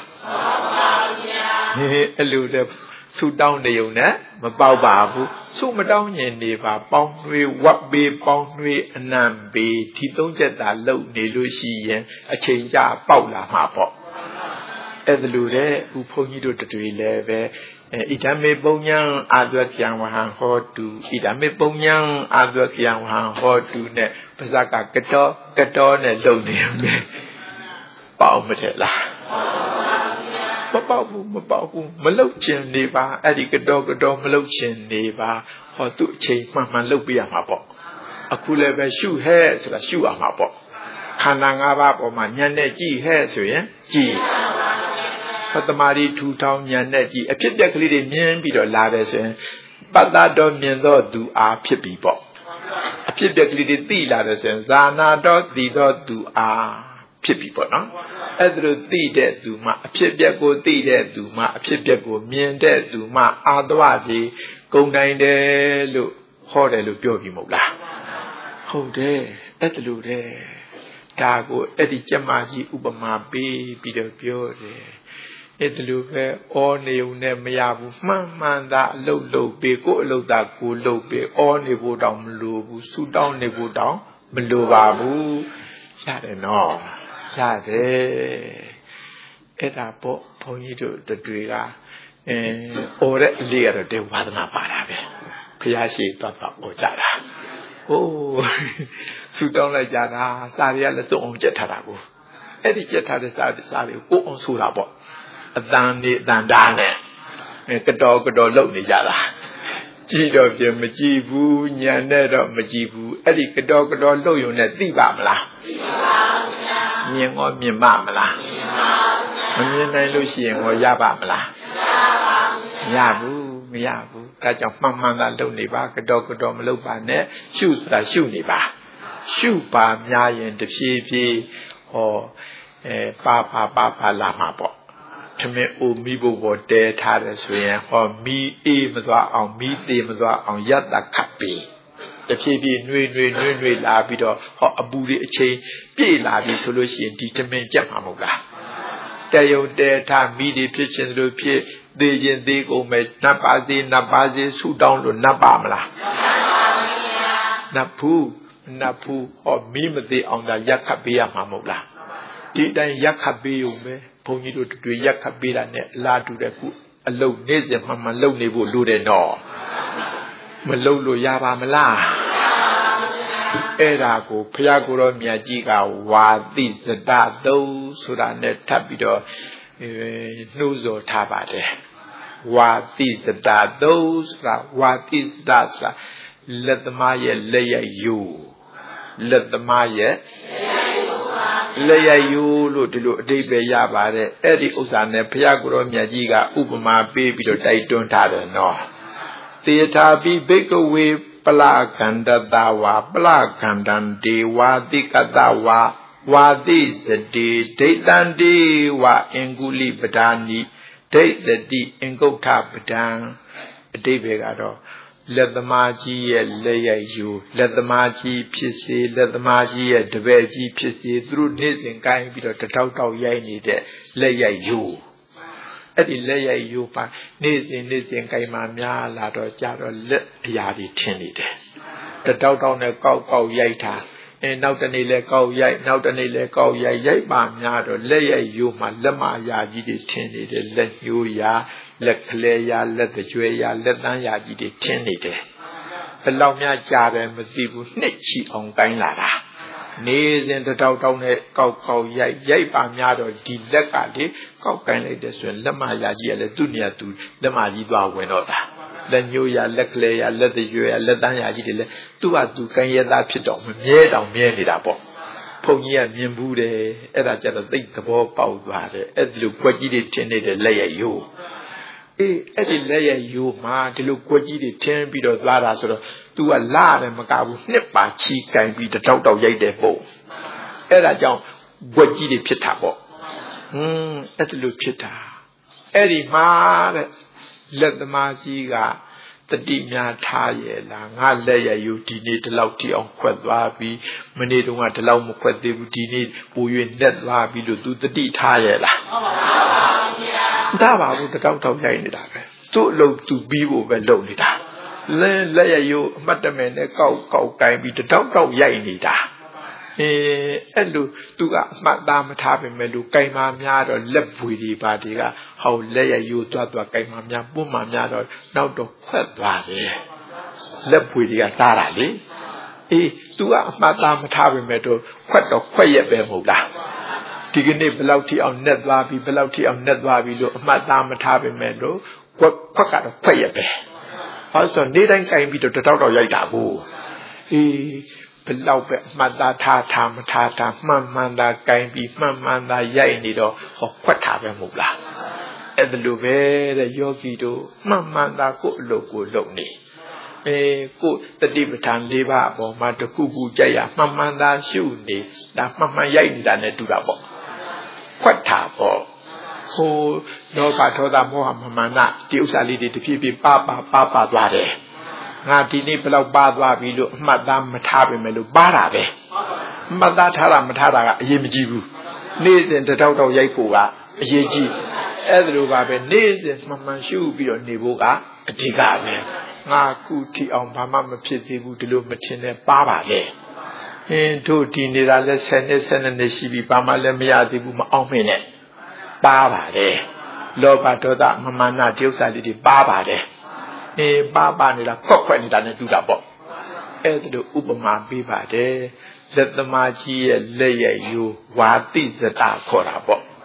အဲ့လိုတဲ့ဆူတောင်းနေုံနဲ့မပေါက်ပါဘူးဆူမတောင်းရင်နေပါပေါင်းနှွေးဝတ်ပေးပေါင်းနှွေးအနံ့ပေးဒီ3ချက်သာလုပ်နေလို့ရှိရင်အချိန်ကြာပေါက်လာမှာပေါ့အဲ့ဒါလိုတဲ့ဥဘုန်းကြီးတို့တွေလည်းပဲဣဒမေပုံညာအာသဝကျံဝဟံဟောတုဣဒမေပုံညာအာသဝကျံဝဟံဟောတုနဲ့ပါဇက်ကကတော့နဲ့လုံနေမယ်ပေါက်မထက်လားမပေါက်ဘူးမလုတ်ချင်နေပါအဲ့ဒီကတော့မလုတ်ချင်နေပါဟောသူ့အချိန်မှန်လုတ်ပြရမှာပေါ့အခုလည်းပဲရှုဟဲ့ဆိုတာရှုရမှာပေါ့ခန္ဓာ၅ပါးပေါ်မှာဉာဏ်နဲ့ကြည့်ဟဲ့ဆိုရင်ကြည့်သမာဓိထူထောင်ဉာဏ်နဲ့ကြည့်အဖြစ်ပြက်ကလေးတွေမြင်ပြီးတော့လာတယ်ဆိုရင်ပတ္တတော်မြင်တော့သူအားဖြစ်ပြီပေါ့အဖြစ်ပြက်ကလေးတွေသိလာတယ်ဆိုရင်ဇာနာတော်သိတော့သူအားဖြစ်ပြီပေါ့နော်အဲ့ဒါလိုသိတဲ့သူမှအဖြစ်ပြက်ကိုသိတဲ့သူမှအဖြစ်ပြက်ကိုမြင်တဲ့သူမှအာသဝကြီးဂုံတိုင်းတယ်လို့ဟောတယ်လို့ပြောပြီးမဟုတ်လားဟုတ်တယ်အဲ့ဒါလိုတဲ့ဒါကိုအဲ့ဒီကျမကြီးဥပမာပေးပြီးတော့ပြောတယ်အဲ့ဒါလိုပဲအောနေုံနဲ့မရဘူးမှန်သာအလုတ်လုပ်ပေးကိုအလုတ်သာကိုလုပ်ပေးအောနေဖို့တောင်မလိုဘူးဆူတောင်းနေဖို့တောင်မလိုပါဘူးရတယ်နော်ရတယ်အဲ့ဒါပေါ့ဘုန်းကြီးတို့တွေကအော်တဲ့အလေးကတော့တေဝါဒနာပါတာပဲဘုရားရှိသွားအော်ကြတာဟိုးဆူတောင်းလိုက်ကြတာစာတွေကလည်းစုံအောင်ကြက်ထားတာကိုအဲ့ဒီကြက်ထားတဲ့စာတွေကိုအောင်ဆိုတာပေါ့အတန်နေတန်တာနဲ့ကတော်လုံနေကြတာကြည့်တော့ပြမကြည့်ဘူးညံနဲ့တော့မကြည့်ဘူးအဲ့ဒီကတော်လုံယုံနဲ့သိပါမလားသိပါဘူးဗျာမြင်ရောမြင်ပါမလားမြင်ပါဘူးမမြင်နိုင်လို့ရှိရင်ရောရပါမလားမရဘူးမရဘူးဒါကြောင့်မှန်သာလုပ်နေပါကတော်မလုပ်ပါနဲ့ရှုဆိုတာရှုနေပါရှုပါများရင်တဖြည်းဖြည်းဟောပါလာမှာပေါ့သမင်အိုမိဖို့ပေါ်တဲထားတယ်ဆိုရင်ဟောမိအေးမသွားအောင်မိသေးမသွားအောင်ယတ္တခတ်ပြီးတဖြည်းဖြည်းနှွေးလာပြီးတော့ဟောအပူတွေအချိန်ပြည့်လာပြီဆိုလို့ရှိရင်ဒီသမင်ကြက်မှာမဟုတ်လားတယုံတဲထားမိတွေဖြစ်ခြင်းတို့ဖြစ်သေးခြင်းသေးကုန်မဲ့နတ်ပါစေဆူတောင်းလို့နတ်ပါမလားနတ်ဘူးဟောမိမသေးအောင်ဒါရက်ခတ်ပေးရမှာမဟုတ်လားဒီတိုင်းရက်ခတ်ပေးရုံပဲဘုန်းကြီးတို့တွေ့ရက်ခတ်ပေးတာနဲ့လာတူတဲ့ခုအလုတ်နေ့စဉ်မှန်လုပ်နေဖို့လိုတယ်နော်မလုပ်လို့ရပါမလားအဲ့ဒါကိုဘုရားကိုယ်တော်မြတ်ကြီးကဝါတိစတသုံးဆိုတာနဲ့ထပ်ပြီးတော့နှိုးဆော်ထားပါတယ်ဝါတိစတသုံးဆိုတာဝါတိစတဆိုတာလက်သမားရဲ့လက်ရယူလက်သမားရဲ့လက်ရယူလို့ဒီလိုအဓိပ္ပာယ်ရပါတယ်အဲ့ဒီဥစ္စာနဲ့ဘုရားကိုယ်တော်မြတ်ကြီးကဥပမာပေးပြီးတော့တိုက်တွန်းထားတယ်နော်သေထာပိဘိကဝေပလကန္တတဝါပလကန္တံဒေဝါတိကတဝါဝါတိစတိဒိဋ္ဌံဒေဝအင်္ဂုလိပဒာနိဒိဋ္ဌတိအင်္ဂုဋ္ဌပဒံအဓိပ္ပာယ်ကတော့လက်သမားကြီးရဲ့လက်ရယူလက်သမားကြီးဖြစ်စေလက်သမားကြီးရဲ့တပည့်ကြီးဖြစ်စေသူတို့နေ့စဉ်ကိုင်းပြီးတော့တထောက်ရိုက်နေတဲ့လက်ရယူအဲ့ဒီလက်ရယူပါနေ့စဉ်ကိုင်းမှများလာတော့ကြတော့လက်အရာတွေထင်နေတယ်တထောက်နဲ့ကောက်ရိုက်တာနောက်တနေ့လဲကောက်ရိုက်နောက်တနေ့လဲကောက်ရိုက်ပါများတော့လက်ရယူမှလက်မအရာကြီးတွေထင်နေတယ်လက်ညိုးရာလက်ကလေးရာလက်ကြွယ်ရာလက်တန်းရာကြီးတွေထင်းနေတယ်ဘယ်လောက်များကြာတယ်မသိဘူးနှစ်ချီအောင်ကိုင်းလာတာနေစဉ်တထောက်နဲ့ကောက်ရိုက်ပါများတော့ဒီလက်ကလေကောက်ကိုင်းလိုက်တဲ့ဆိုရင်လက်မရာကြီးကလည်းသူ့နေရာသူလက်မကြီးသွားဝင်တော့တာလက်ညိုးရာလက်ကလေးရာလက်ကြွယ်ရာလက်တန်းရာကြီးတွေလည်းသူ့ဟာသူကိုင်းရသားဖြစ်တော့မမြဲတောင်မြဲနေတာပေါ့ဘုန်းကြီးကမြင်ဘူးတယ်အဲ့ဒါကြတော့သိသဘောပေါက်သွားတယ်အဲ့ဒီလိုကွက်ကြီးတွေထင်းနေတဲ့လက်ရရိုးအဲ့ဒီလက်ရယူမှာဒီလိုကွက်ကြီးတွေထင်းပြီးတော့သွားတာဆိုတော့ तू ကလာတယ်မကဘူးနှစ်ပါချီကင်ပြီးတတောက်ရိုက်တဲ့ပုံအဲ့ဒါကြောင့်ကွက်ကြီးတွေဖြစ်တာပေါ့အဲ့ဒီလိုဖြစ်တာအဲ့ဒီမှာတဲ့လက်သမားကြီးကတတိများထားရဲ့လားငါလက်ရယူဒီနေ့ဒီလောက်ထိအောင်ခွက်သွားပြီးမနေ့တုန်းကဒီလောက်မခွက်သေးဘူးဒီနေ့ပို၍နဲ့သွားပြီးလို့ तू တတိထားရဲ့လားဟုတ်ပါဘူးဒါပါဘူးတတောက်ရိုက်နေတာပဲသူ့အလုပ်သူပြီးဖို့ပဲလုပ်နေတာလက်ရယူအမှတ်တမဲ့နဲ့ကောက်ကိုင်းပြီးတတောက်ရိုက်နေတာအဲ့လိုသူကအမှတ်သားမထားပေမဲ့လို့ကိုင်မာများတော့လက်ပွေတွေပါတွေကဟောလက်ရယူသွားကိုင်မာများပွတ်မာများတော့နောက်တော့ခွက်သွားတယ်လက်ပွေတွေကစားတာလေသူကအမှတ်သားမထားပေမဲ့တော့ခွက်တော့ခွက်ရက်ပဲမဟုတ်လားဒီကနေ့ဘယ်လောက်ထိအောင်နဲ့သွားပြီးဘယ်လောက်ထိအောင်နဲ့သွားပြီးလို့အမှတ်သားမထားပေမဲ့လို့ခွက်ကတော့ခွက်ရက်ပဲဟောဆိုနေ့တိုင်းကိုင်ပြီးတော့တတောက်ရိုက်တာကိုဘယ်လောက်ပဲအမှတ်သားထားမထားမှန်သာကိုင်ပြီးမှန်သာရိုက်နေတော့ဟောခွက်တာပဲမဟုတ်လားအဲ့ဒါလိုပဲတဲ့ယောဂီတို့မှန်သာကိုအလုပ်ကိုလုပ်နေကိုတတိပဋ္ဌာန်၄ပါးအပေါ်မှာတခုခုကြက်ရမှန်သာရှုနေဒါမှန်ရိုက်နေတာနဲ့တူတာပေါ့ခွက်တာပေါ့ဟိုလောဘဒေါသမောဟမာနဒီဥစ္စာလေးတွေတဖြည်းဖြည်းပါသွားတယ်ငါဒီနေ့ဘယ်လောက်ပါသွားပြီလို့အမှတ်သားမထားပေမဲ့လို့ပါတာပဲအမှတ်သားထားတာမထားတာကအရေးမကြီးဘူးနေ့စဉ်တတောက်ရိုက်ဖို့ကအရေးကြီးအဲ့ဒါလိုပါပဲနေ့စဉ်မှန်ရှုပြီးတော့နေဖို့ကအဓိကပဲငါခုထိအောင်ဘာမှမဖြစ်သေးဘူးဒီလိုမထင်နဲ့ပါပါလေတို့ဒီနေတာလဲ10နှစ်ရှိပြီဘာမှလည်းမရသေးဘူးမအောင်မင်းနဲ့ပါပါလေလောဘဒေါသမမာနဒုက္ခလေးတွေပါပါတယ်ပါနေတာခွက်နေတာနဲ့တူတာပေါ့အဲ့ဒါလိုဥပမာပေးပါတယ်လက်သမားကြီးရဲ့လက်ရယူဝါတိဇတာခေါ်တာပေါ့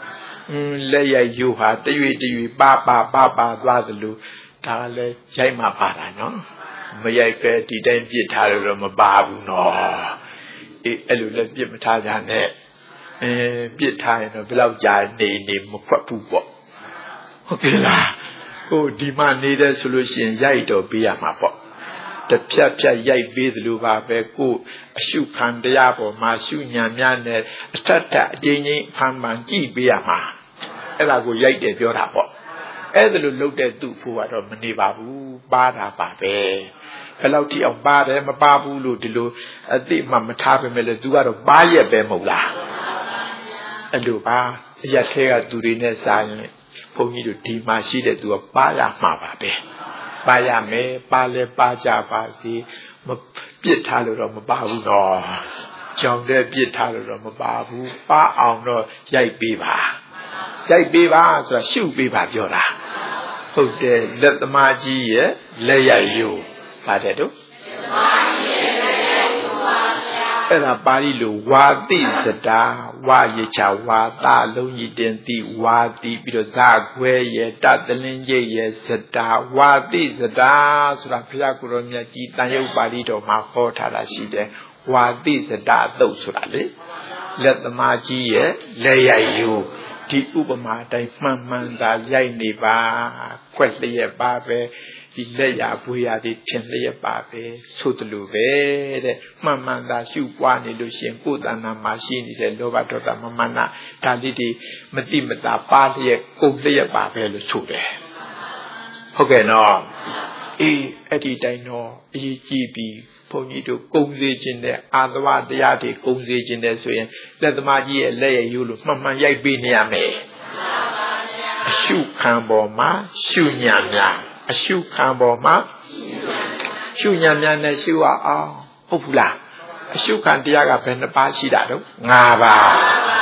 လက်ရိုက်ယူဟာတရွေပါသွားသလိုဒါလည်းရိုက်မှပါတာနော်မရိုက်ပဲဒီတိုင်းပြစ်ထားလို့တော့မပါဘူးနော်အဲ့လိုလည်းပြစ်မထားကြနဲ့ပြစ်ထားရင်တော့ဘယ်လောက်ကြာနေမခွက်ဘူးပေါ့ဟုတ်ကဲ့လားဟိုဒီမှာနေတဲ့ဆိုလို့ရှိရင်ရိုက်တော့ပေးရမှာပေါ့တဖြတ်ရိုက်ပေးသလိုပါပဲကိုအရှုခံတရားပေါ်မှာရှုညာများနဲ့အထက်အကျဉ်းချင်းဖန်ကြည့်ပေးရမှာအဲ့ဒါကိုရိုက်တယ်ပြောတာပေါ့အဲ့ဒါလိုလုပ်တဲ့သူ့ဖို့ကတော့မနေပါဘူးပါတာပါပဲဘယ်လောက်ထိအောင်ပါတယ်မပါဘူးလို့ဒီလိုအသိမှမထားပေမဲ့လည်းသူကတော့ပါရက်ပဲမဟုတ်လားအဲ့လိုပါအရက်ထဲကသူတွေနဲ့စားရင်ဘုန်းကြီးတို့ဒီမှာရှိတဲ့သူကပါရမှာပါပဲပါရမယ်ပါလဲပါကြပါစေမပြစ်ထားလို့တော့မပါဘူးတော့ကြောင်တဲ့ပြစ်ထားလို့တော့မပါဘူးပါအောင်တော့ရိုက်ပေးပါဆိုတာရှုပေးပါပြောတာဟုတ်တယ်လက်သမားကြီးရဲ့လက်ရိုက်ယူပါတယ်တို့အဲ့ဒါပါဠိလိုဝါတိစတာဝါရချဝါသလုံးကြီးတင်တိဝါတိပြီးတော့ဇာခွဲရဲ့တတလင်းကြီးရဲ့စတာဝါတိစတာဆိုတာဘုရားကိုယ်တော်မြတ်ကြီးတန်ရုပ်ပါဠိတော်မှာဟောထားတာရှိတယ်ဝါတိစတာသုတ်ဆိုတာလေလက်သမားကြီးရဲ့လက်ရိုက်ယူဒီဥပမာတိုင်းမှန်သာရိုက်နေပါခွက်လျက်ပါပဲဒီလက်ရပွေရဒီထင်လျက်ပါပဲဆိုတလူပဲတဲ့မှန်သာရှုပွားနေလို့ရှိရင်ကိုယ်တဏ္ဍာမှာရှိနေတဲ့လောဘဒေါသမမာနဒါလေးတွေမတိမတာပါလျက်ကိုယ်လျက်ပါပဲလို့ဆိုတယ်ဟုတ်ကဲ့နော်အဲ့ဒီတိုင်းတော့အရေးကြီးပြီးဘုန်းကြီးတို့ကုံစေခြင်းတဲ့အာသဝတရားတွေကုံစေခြင်းတဲ့ဆိုရင်လက်သမားကြီးရဲ့လက်ရယူလို့မှန်ရိုက်ပေးနေရမယ်အရှုခံပေါ်မှာရှုညာများအရှုခံပေါ်မှာရှုညာများနဲ့ရှုအောင်ဟုတ်ဘူးလားအရှုခံတရားကဘယ်နှပါးရှိတာတော့5ပါး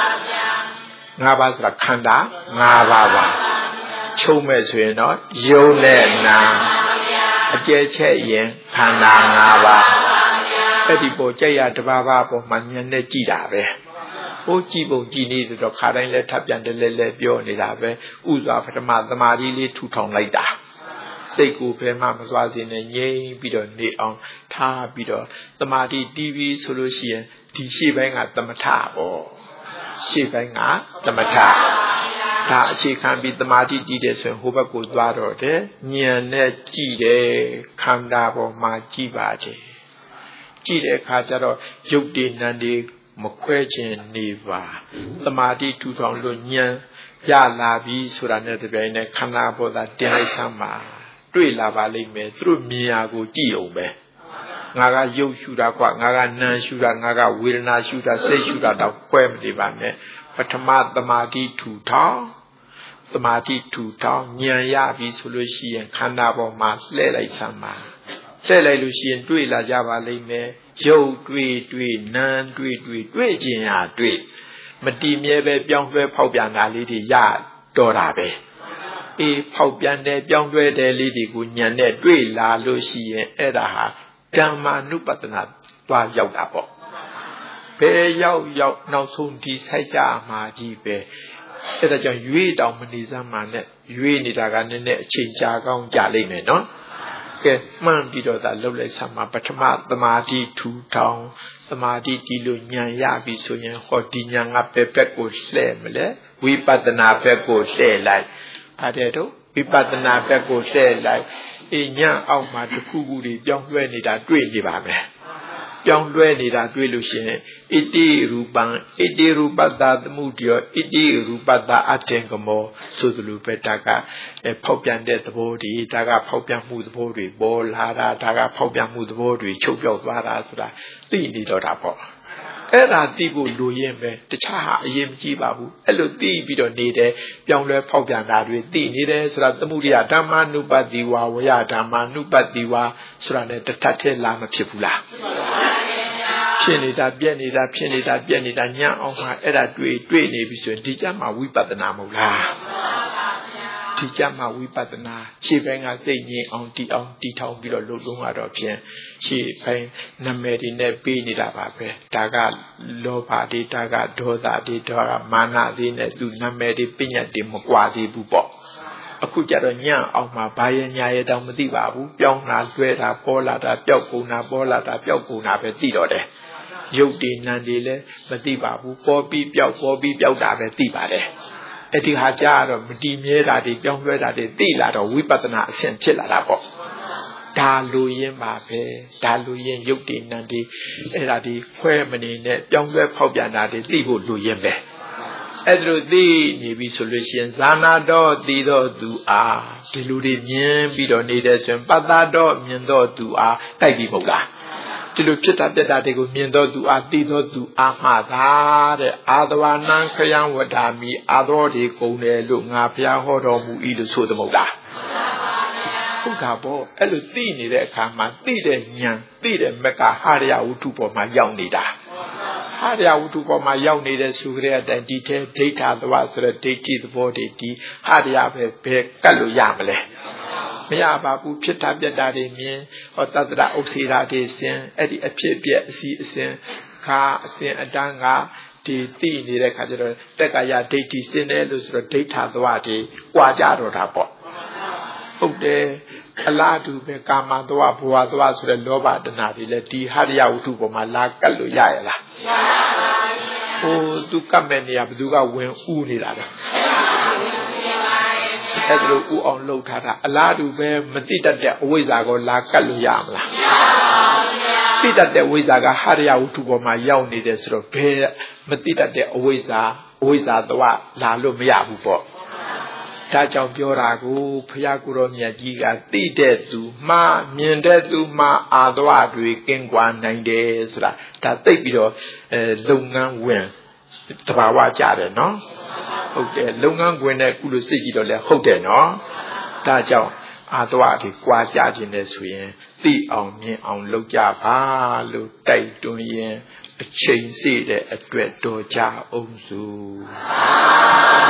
5ပါးဆိုတာခန္ဓာ5ပါးပါချုပ်မဲ့ဆိုရင်တော့ယုံနဲ့နာအကျဲချက်ရင်ခန္ဓာ5ပါးအဲ့ဒီပေါ်ကြက်ရတပါးပါပေါ်မှာဉာဏ်နဲ့ကြည့်တာပဲဟိုကြည့်ပုံကြည့်နေတော့ခါတိုင်းလဲထပ်ပြန်တယ်လဲပြောနေတာပဲဥစွာပထမသမာဓိလေးထူထောင်လိုက်တာစိတ်ကိုဘယ်မှမသွားစေနဲ့ငြိမ်ပြီးတော့နေအောင်ထားပြီးတော့သမာဓိတီးပြီးဆိုလို့ရှိရင်ဒီရှေ့ပိုင်းကသမထပေါ့ရှေ့ပိုင်းကသမထဒါအခြေခံပြီးသမာဓိတည်တယ်ဆိုရင်ဟိုဘက်ကိုသွားတော့တယ်ဉာဏ်နဲ့ကြည့်တယ်ခန္ဓာပေါ်မှာကြည့်ပါတယ်ကြည့်တဲ့အခါကျတော့ရုပ်တည်နံတွေမခွဲခြင်းနေပါသမာဓိထူထောင်လို့ဉာဏ်ရလာပြီဆိုတာနဲ့တပြိုင်နက်ခန္ဓာပေါ်သာတင်လိုက်သမ်းပါတွေ့လာပါလိမ့်မယ်သူတို့မြင်ရကိုကြည့်အောင်ပဲငါကရုပ်ရှုတာကွာငါကနာမ်ရှုတာငါကဝေဒနာရှုတာစိတ်ရှုတာတော့ခွဲမနေပါနဲ့ပထမသမာဓိထူထောင်သမာဓိထူထောင်ဉာဏ်ရပြီဆိုလို့ရှိရင်ခန္ဓာပေါ်မှာလှည့်လိုက်သမ်းပါလှည့်လိုက်လို့ရှိရင်တွေ့လာကြပါလိမ့်မယ်ရုပ်တွေ့နာမ်တွေ့ခြင်းဟာတွေ့မတည်မြဲပဲပြောင်းလဲဖောက်ပြန်တာလေးတွေရတော့တာပဲဖောက်ပြန်တယ်ပြောင်းလဲတယ်လေးတွေကိုဉာဏ်နဲ့တွေ့လာလို့ရှိရင်အဲ့ဒါဟာဓမ္မာနုပတ္တနာသွားရောက်တာပေါ့ဘယ်ရောက်နောက်ဆုံးဒီဆိုင်ကြမှာကြီးပဲအဲ့ဒါကြောင့်ရွေးတောင်မနေစမ်းမှနဲ့ရွေးနေတာကနည်းနည်းအချိန်ကြာကောင်းကြာလိမ့်မယ်နော်ကဲမှန်ပြီးတော့ဒါလှုပ်လိုက်စမ်းမှာပထမသမာဓိထူထောင်သမာဓိဒီလိုဉာဏ်ရပြီဆိုရင်ဟောဒီဉာဏ်ကဘယ်ဘက်ကိုလှည့်မလဲဝိပဿနာဘက်ကိုလှည့်လိုက်ပါတယ်တော့ဝိပဿနာဘက်ကိုလှည့်လိုက်ဉာဏ်အောက်မှာတစ်ခုခုတွေပြောင်းလဲနေတာတွေ့နေပါမယ်ပြောင်းလဲနေတာတွေ့လို့ရှိရင်ဣတိရူပံဣတိရူပတ္တသမုဒယောဣတိရူပတ္တအထင်ကမောဆိုသလိုပဲဒါကဖောက်ပြန်တဲ့သဘောတွေဒါကဖောက်ပြန်မှုသဘောတွေပေါ်လာတာဒါကဖောက်ပြန်မှုသဘောတွေချုပ်ပြောက်သွားတာဆိုတာသိနေတော့တာပေါ့အဲ့ဒါသိဖို့လိုရင်ပဲတခြားဟာအရင်မကြည့်ပါဘူးအဲ့လိုသိပြီးတော့နေတယ်ပြောင်းလဲဖောက်ပြန်တာတွေသိနေတယ်ဆိုတာသမုဒိယဓမ္မာနုပတ္တိဝါဝယဓမ္မာနုပတ္တိဝါဆိုတာ ਨੇ တစ်ထပ်ထဲလာမဖြစ်ဘူးလားဖြစ်နေတာပြက်နေတာဖြစ်နေတာပြက်နေတာညံ့အောင်မှာအဲ့ဒါတွေ့နေပြီဆိုရင်ဒီကြမှာဝိပဿနာမဟုတ်လားဒီကြမှာဝိပဿနာရှေ့ပိုင်းကစိတ်ငြိမ်အောင်တီထောင်ပြီးတော့လုပ်လုံးကတော့ဖြင့်ရှေ့ပိုင်းနာမည်တွေနဲ့ပေးနေတာပါပဲဒါကလောဘတွေဒါကဒေါသတွေဒါကမာနတွေနဲ့သူနာမည်တွေပညာတွေမကွာသေးဘူးပေါ့အခုကြတော့ညံ့အောင်မှာဘာရဲ့ညာရဲ့တောင်မသိပါဘူးပြောင်းလာလွှဲတာပေါ်လာတာပျောက်ကုန်တာပေါ်လာတာပျောက်ကုန်တာပဲသိတော့တယ်ရုပ်တည်နံတွေလည်းမသိပါဘူးပေါ်ပြီးပျောက်တာပဲသိပါတယ်အဲ့ဒီဟာကြတော့မတည်မြဲတာတွေပြောင်းလဲတာတွေသိလာတော့ဝိပဿနာအဆင့်ဖြစ်လာတာပေါ့ဒါလိုရင်းပါပဲဒါလိုရင်းရုပ်တည်နံတွေအဲ့ဒါဒီခွဲမနေနဲ့ပြောင်းလဲဖောက်ပြန်တာတွေသိဖို့လိုရင်းပဲအဲ့ဒါသိနေပြီဆိုလို့ရှိရင်ဇာနာတော့သိတော့သူအားဒီလူတွေမြင်ပြီးတော့နေတဲ့ဆိုရင်ပတ္တတော့မြင်တော့သူအားတိုက်ပြီးမဟုတ်လားဒီလိုဖြစ်တာပြက်တာတွေကိုမြင်တော့သူအားသိတော့သူအားမှသာတဲ့အာသဝနံခယံဝတ္တာမိအာသောတွေကုန်တယ်လို့ငါဘုရားဟောတော်မူ၏လို့ဆိုသမဟုတ်လားဟုတ်တာပေါ့အဲ့လိုသိနေတဲ့အခါမှာသိတဲ့ဉာဏ်သိတဲ့မကဟာရယဝတ္ထုပေါ်မှာရောက်နေတာဟာရယဝတ္ထုပေါ်မှာရောက်နေတဲ့ဆိုကြတဲ့အတိုင်းဒီထဲဒိဋ္ဌာသဝဆိုတဲ့ဒိဋ္ဌိသဘောတွေဒီဟာရယပဲဘယ်ကတ်လို့ရမလဲမရပါဘူးဖြစ်တာပြက်တာတွေမြင်ဟောတတ္တရဥစ္စေရာတွေစင်အဲ့ဒီအဖြစ်ပြက်အစီအစဉ်ခါအစဉ်အတန်းကဒီသိနေတဲ့ခါကျတော့တက္ကရာဒိဋ္ဌိစင်တယ်လို့ဆိုတော့ဒိဋ္ဌာသဝတွေကြွာကြတော့တာပေါ့ဟုတ်တယ်အလားတူပဲကာမသဝဘဝသဝဆိုတဲ့လောဘတဏှာတွေလည်းဒီဟာရယဝတ္ထုပေါ်မှာလာကတ်လို့ရရလားမရပါဘူးဟိုသူကတ်မဲ့နေရဘသူကဝင်ဥနေတာတော့အဲ့ဒါလိုဥအောင်လှုပ်ထားတာအလားတူပဲမတိတတ်တဲ့အဝိဇ္ဇာကိုလာကတ်လို့ရမလားမရပါဘူးတိတတ်တဲ့ဝိဇ္ဇာကဟာရယဝတ္ထုပေါ်မှာရောက်နေတယ်ဆိုတော့ဘယ်မတိတတ်တဲ့အဝိဇ္ဇာသဝလာလို့မရဘူးပေါ့ဒါကြောင့်ပြောတာကိုဘုရားကိုယ်တော်မြတ်ကြီးကသိတဲ့သူမှမြင်တဲ့သူမှအာသဝတွေကင်းကွာနိုင်တယ်ဆိုတာဒါသိပြီးတော့လုပ်ငန်းဝင်တဘာဝကြတယ်နော်ဟုတ်တယ်လုပ်ငန်းဝင်တဲ့ကုလိုစိတ်ကြီးတော့လည်းဟုတ်တယ်နော်ဒါကြောင့်အာသဝတွေကြွာကြခြင်းနဲ့ဆိုရင်သိအောင်မြင်အောင်လုပ်ကြပါလို့တိုက်တွန်းရင်အချိန်စေတဲ့အတွက်တော်ကြအောင်စု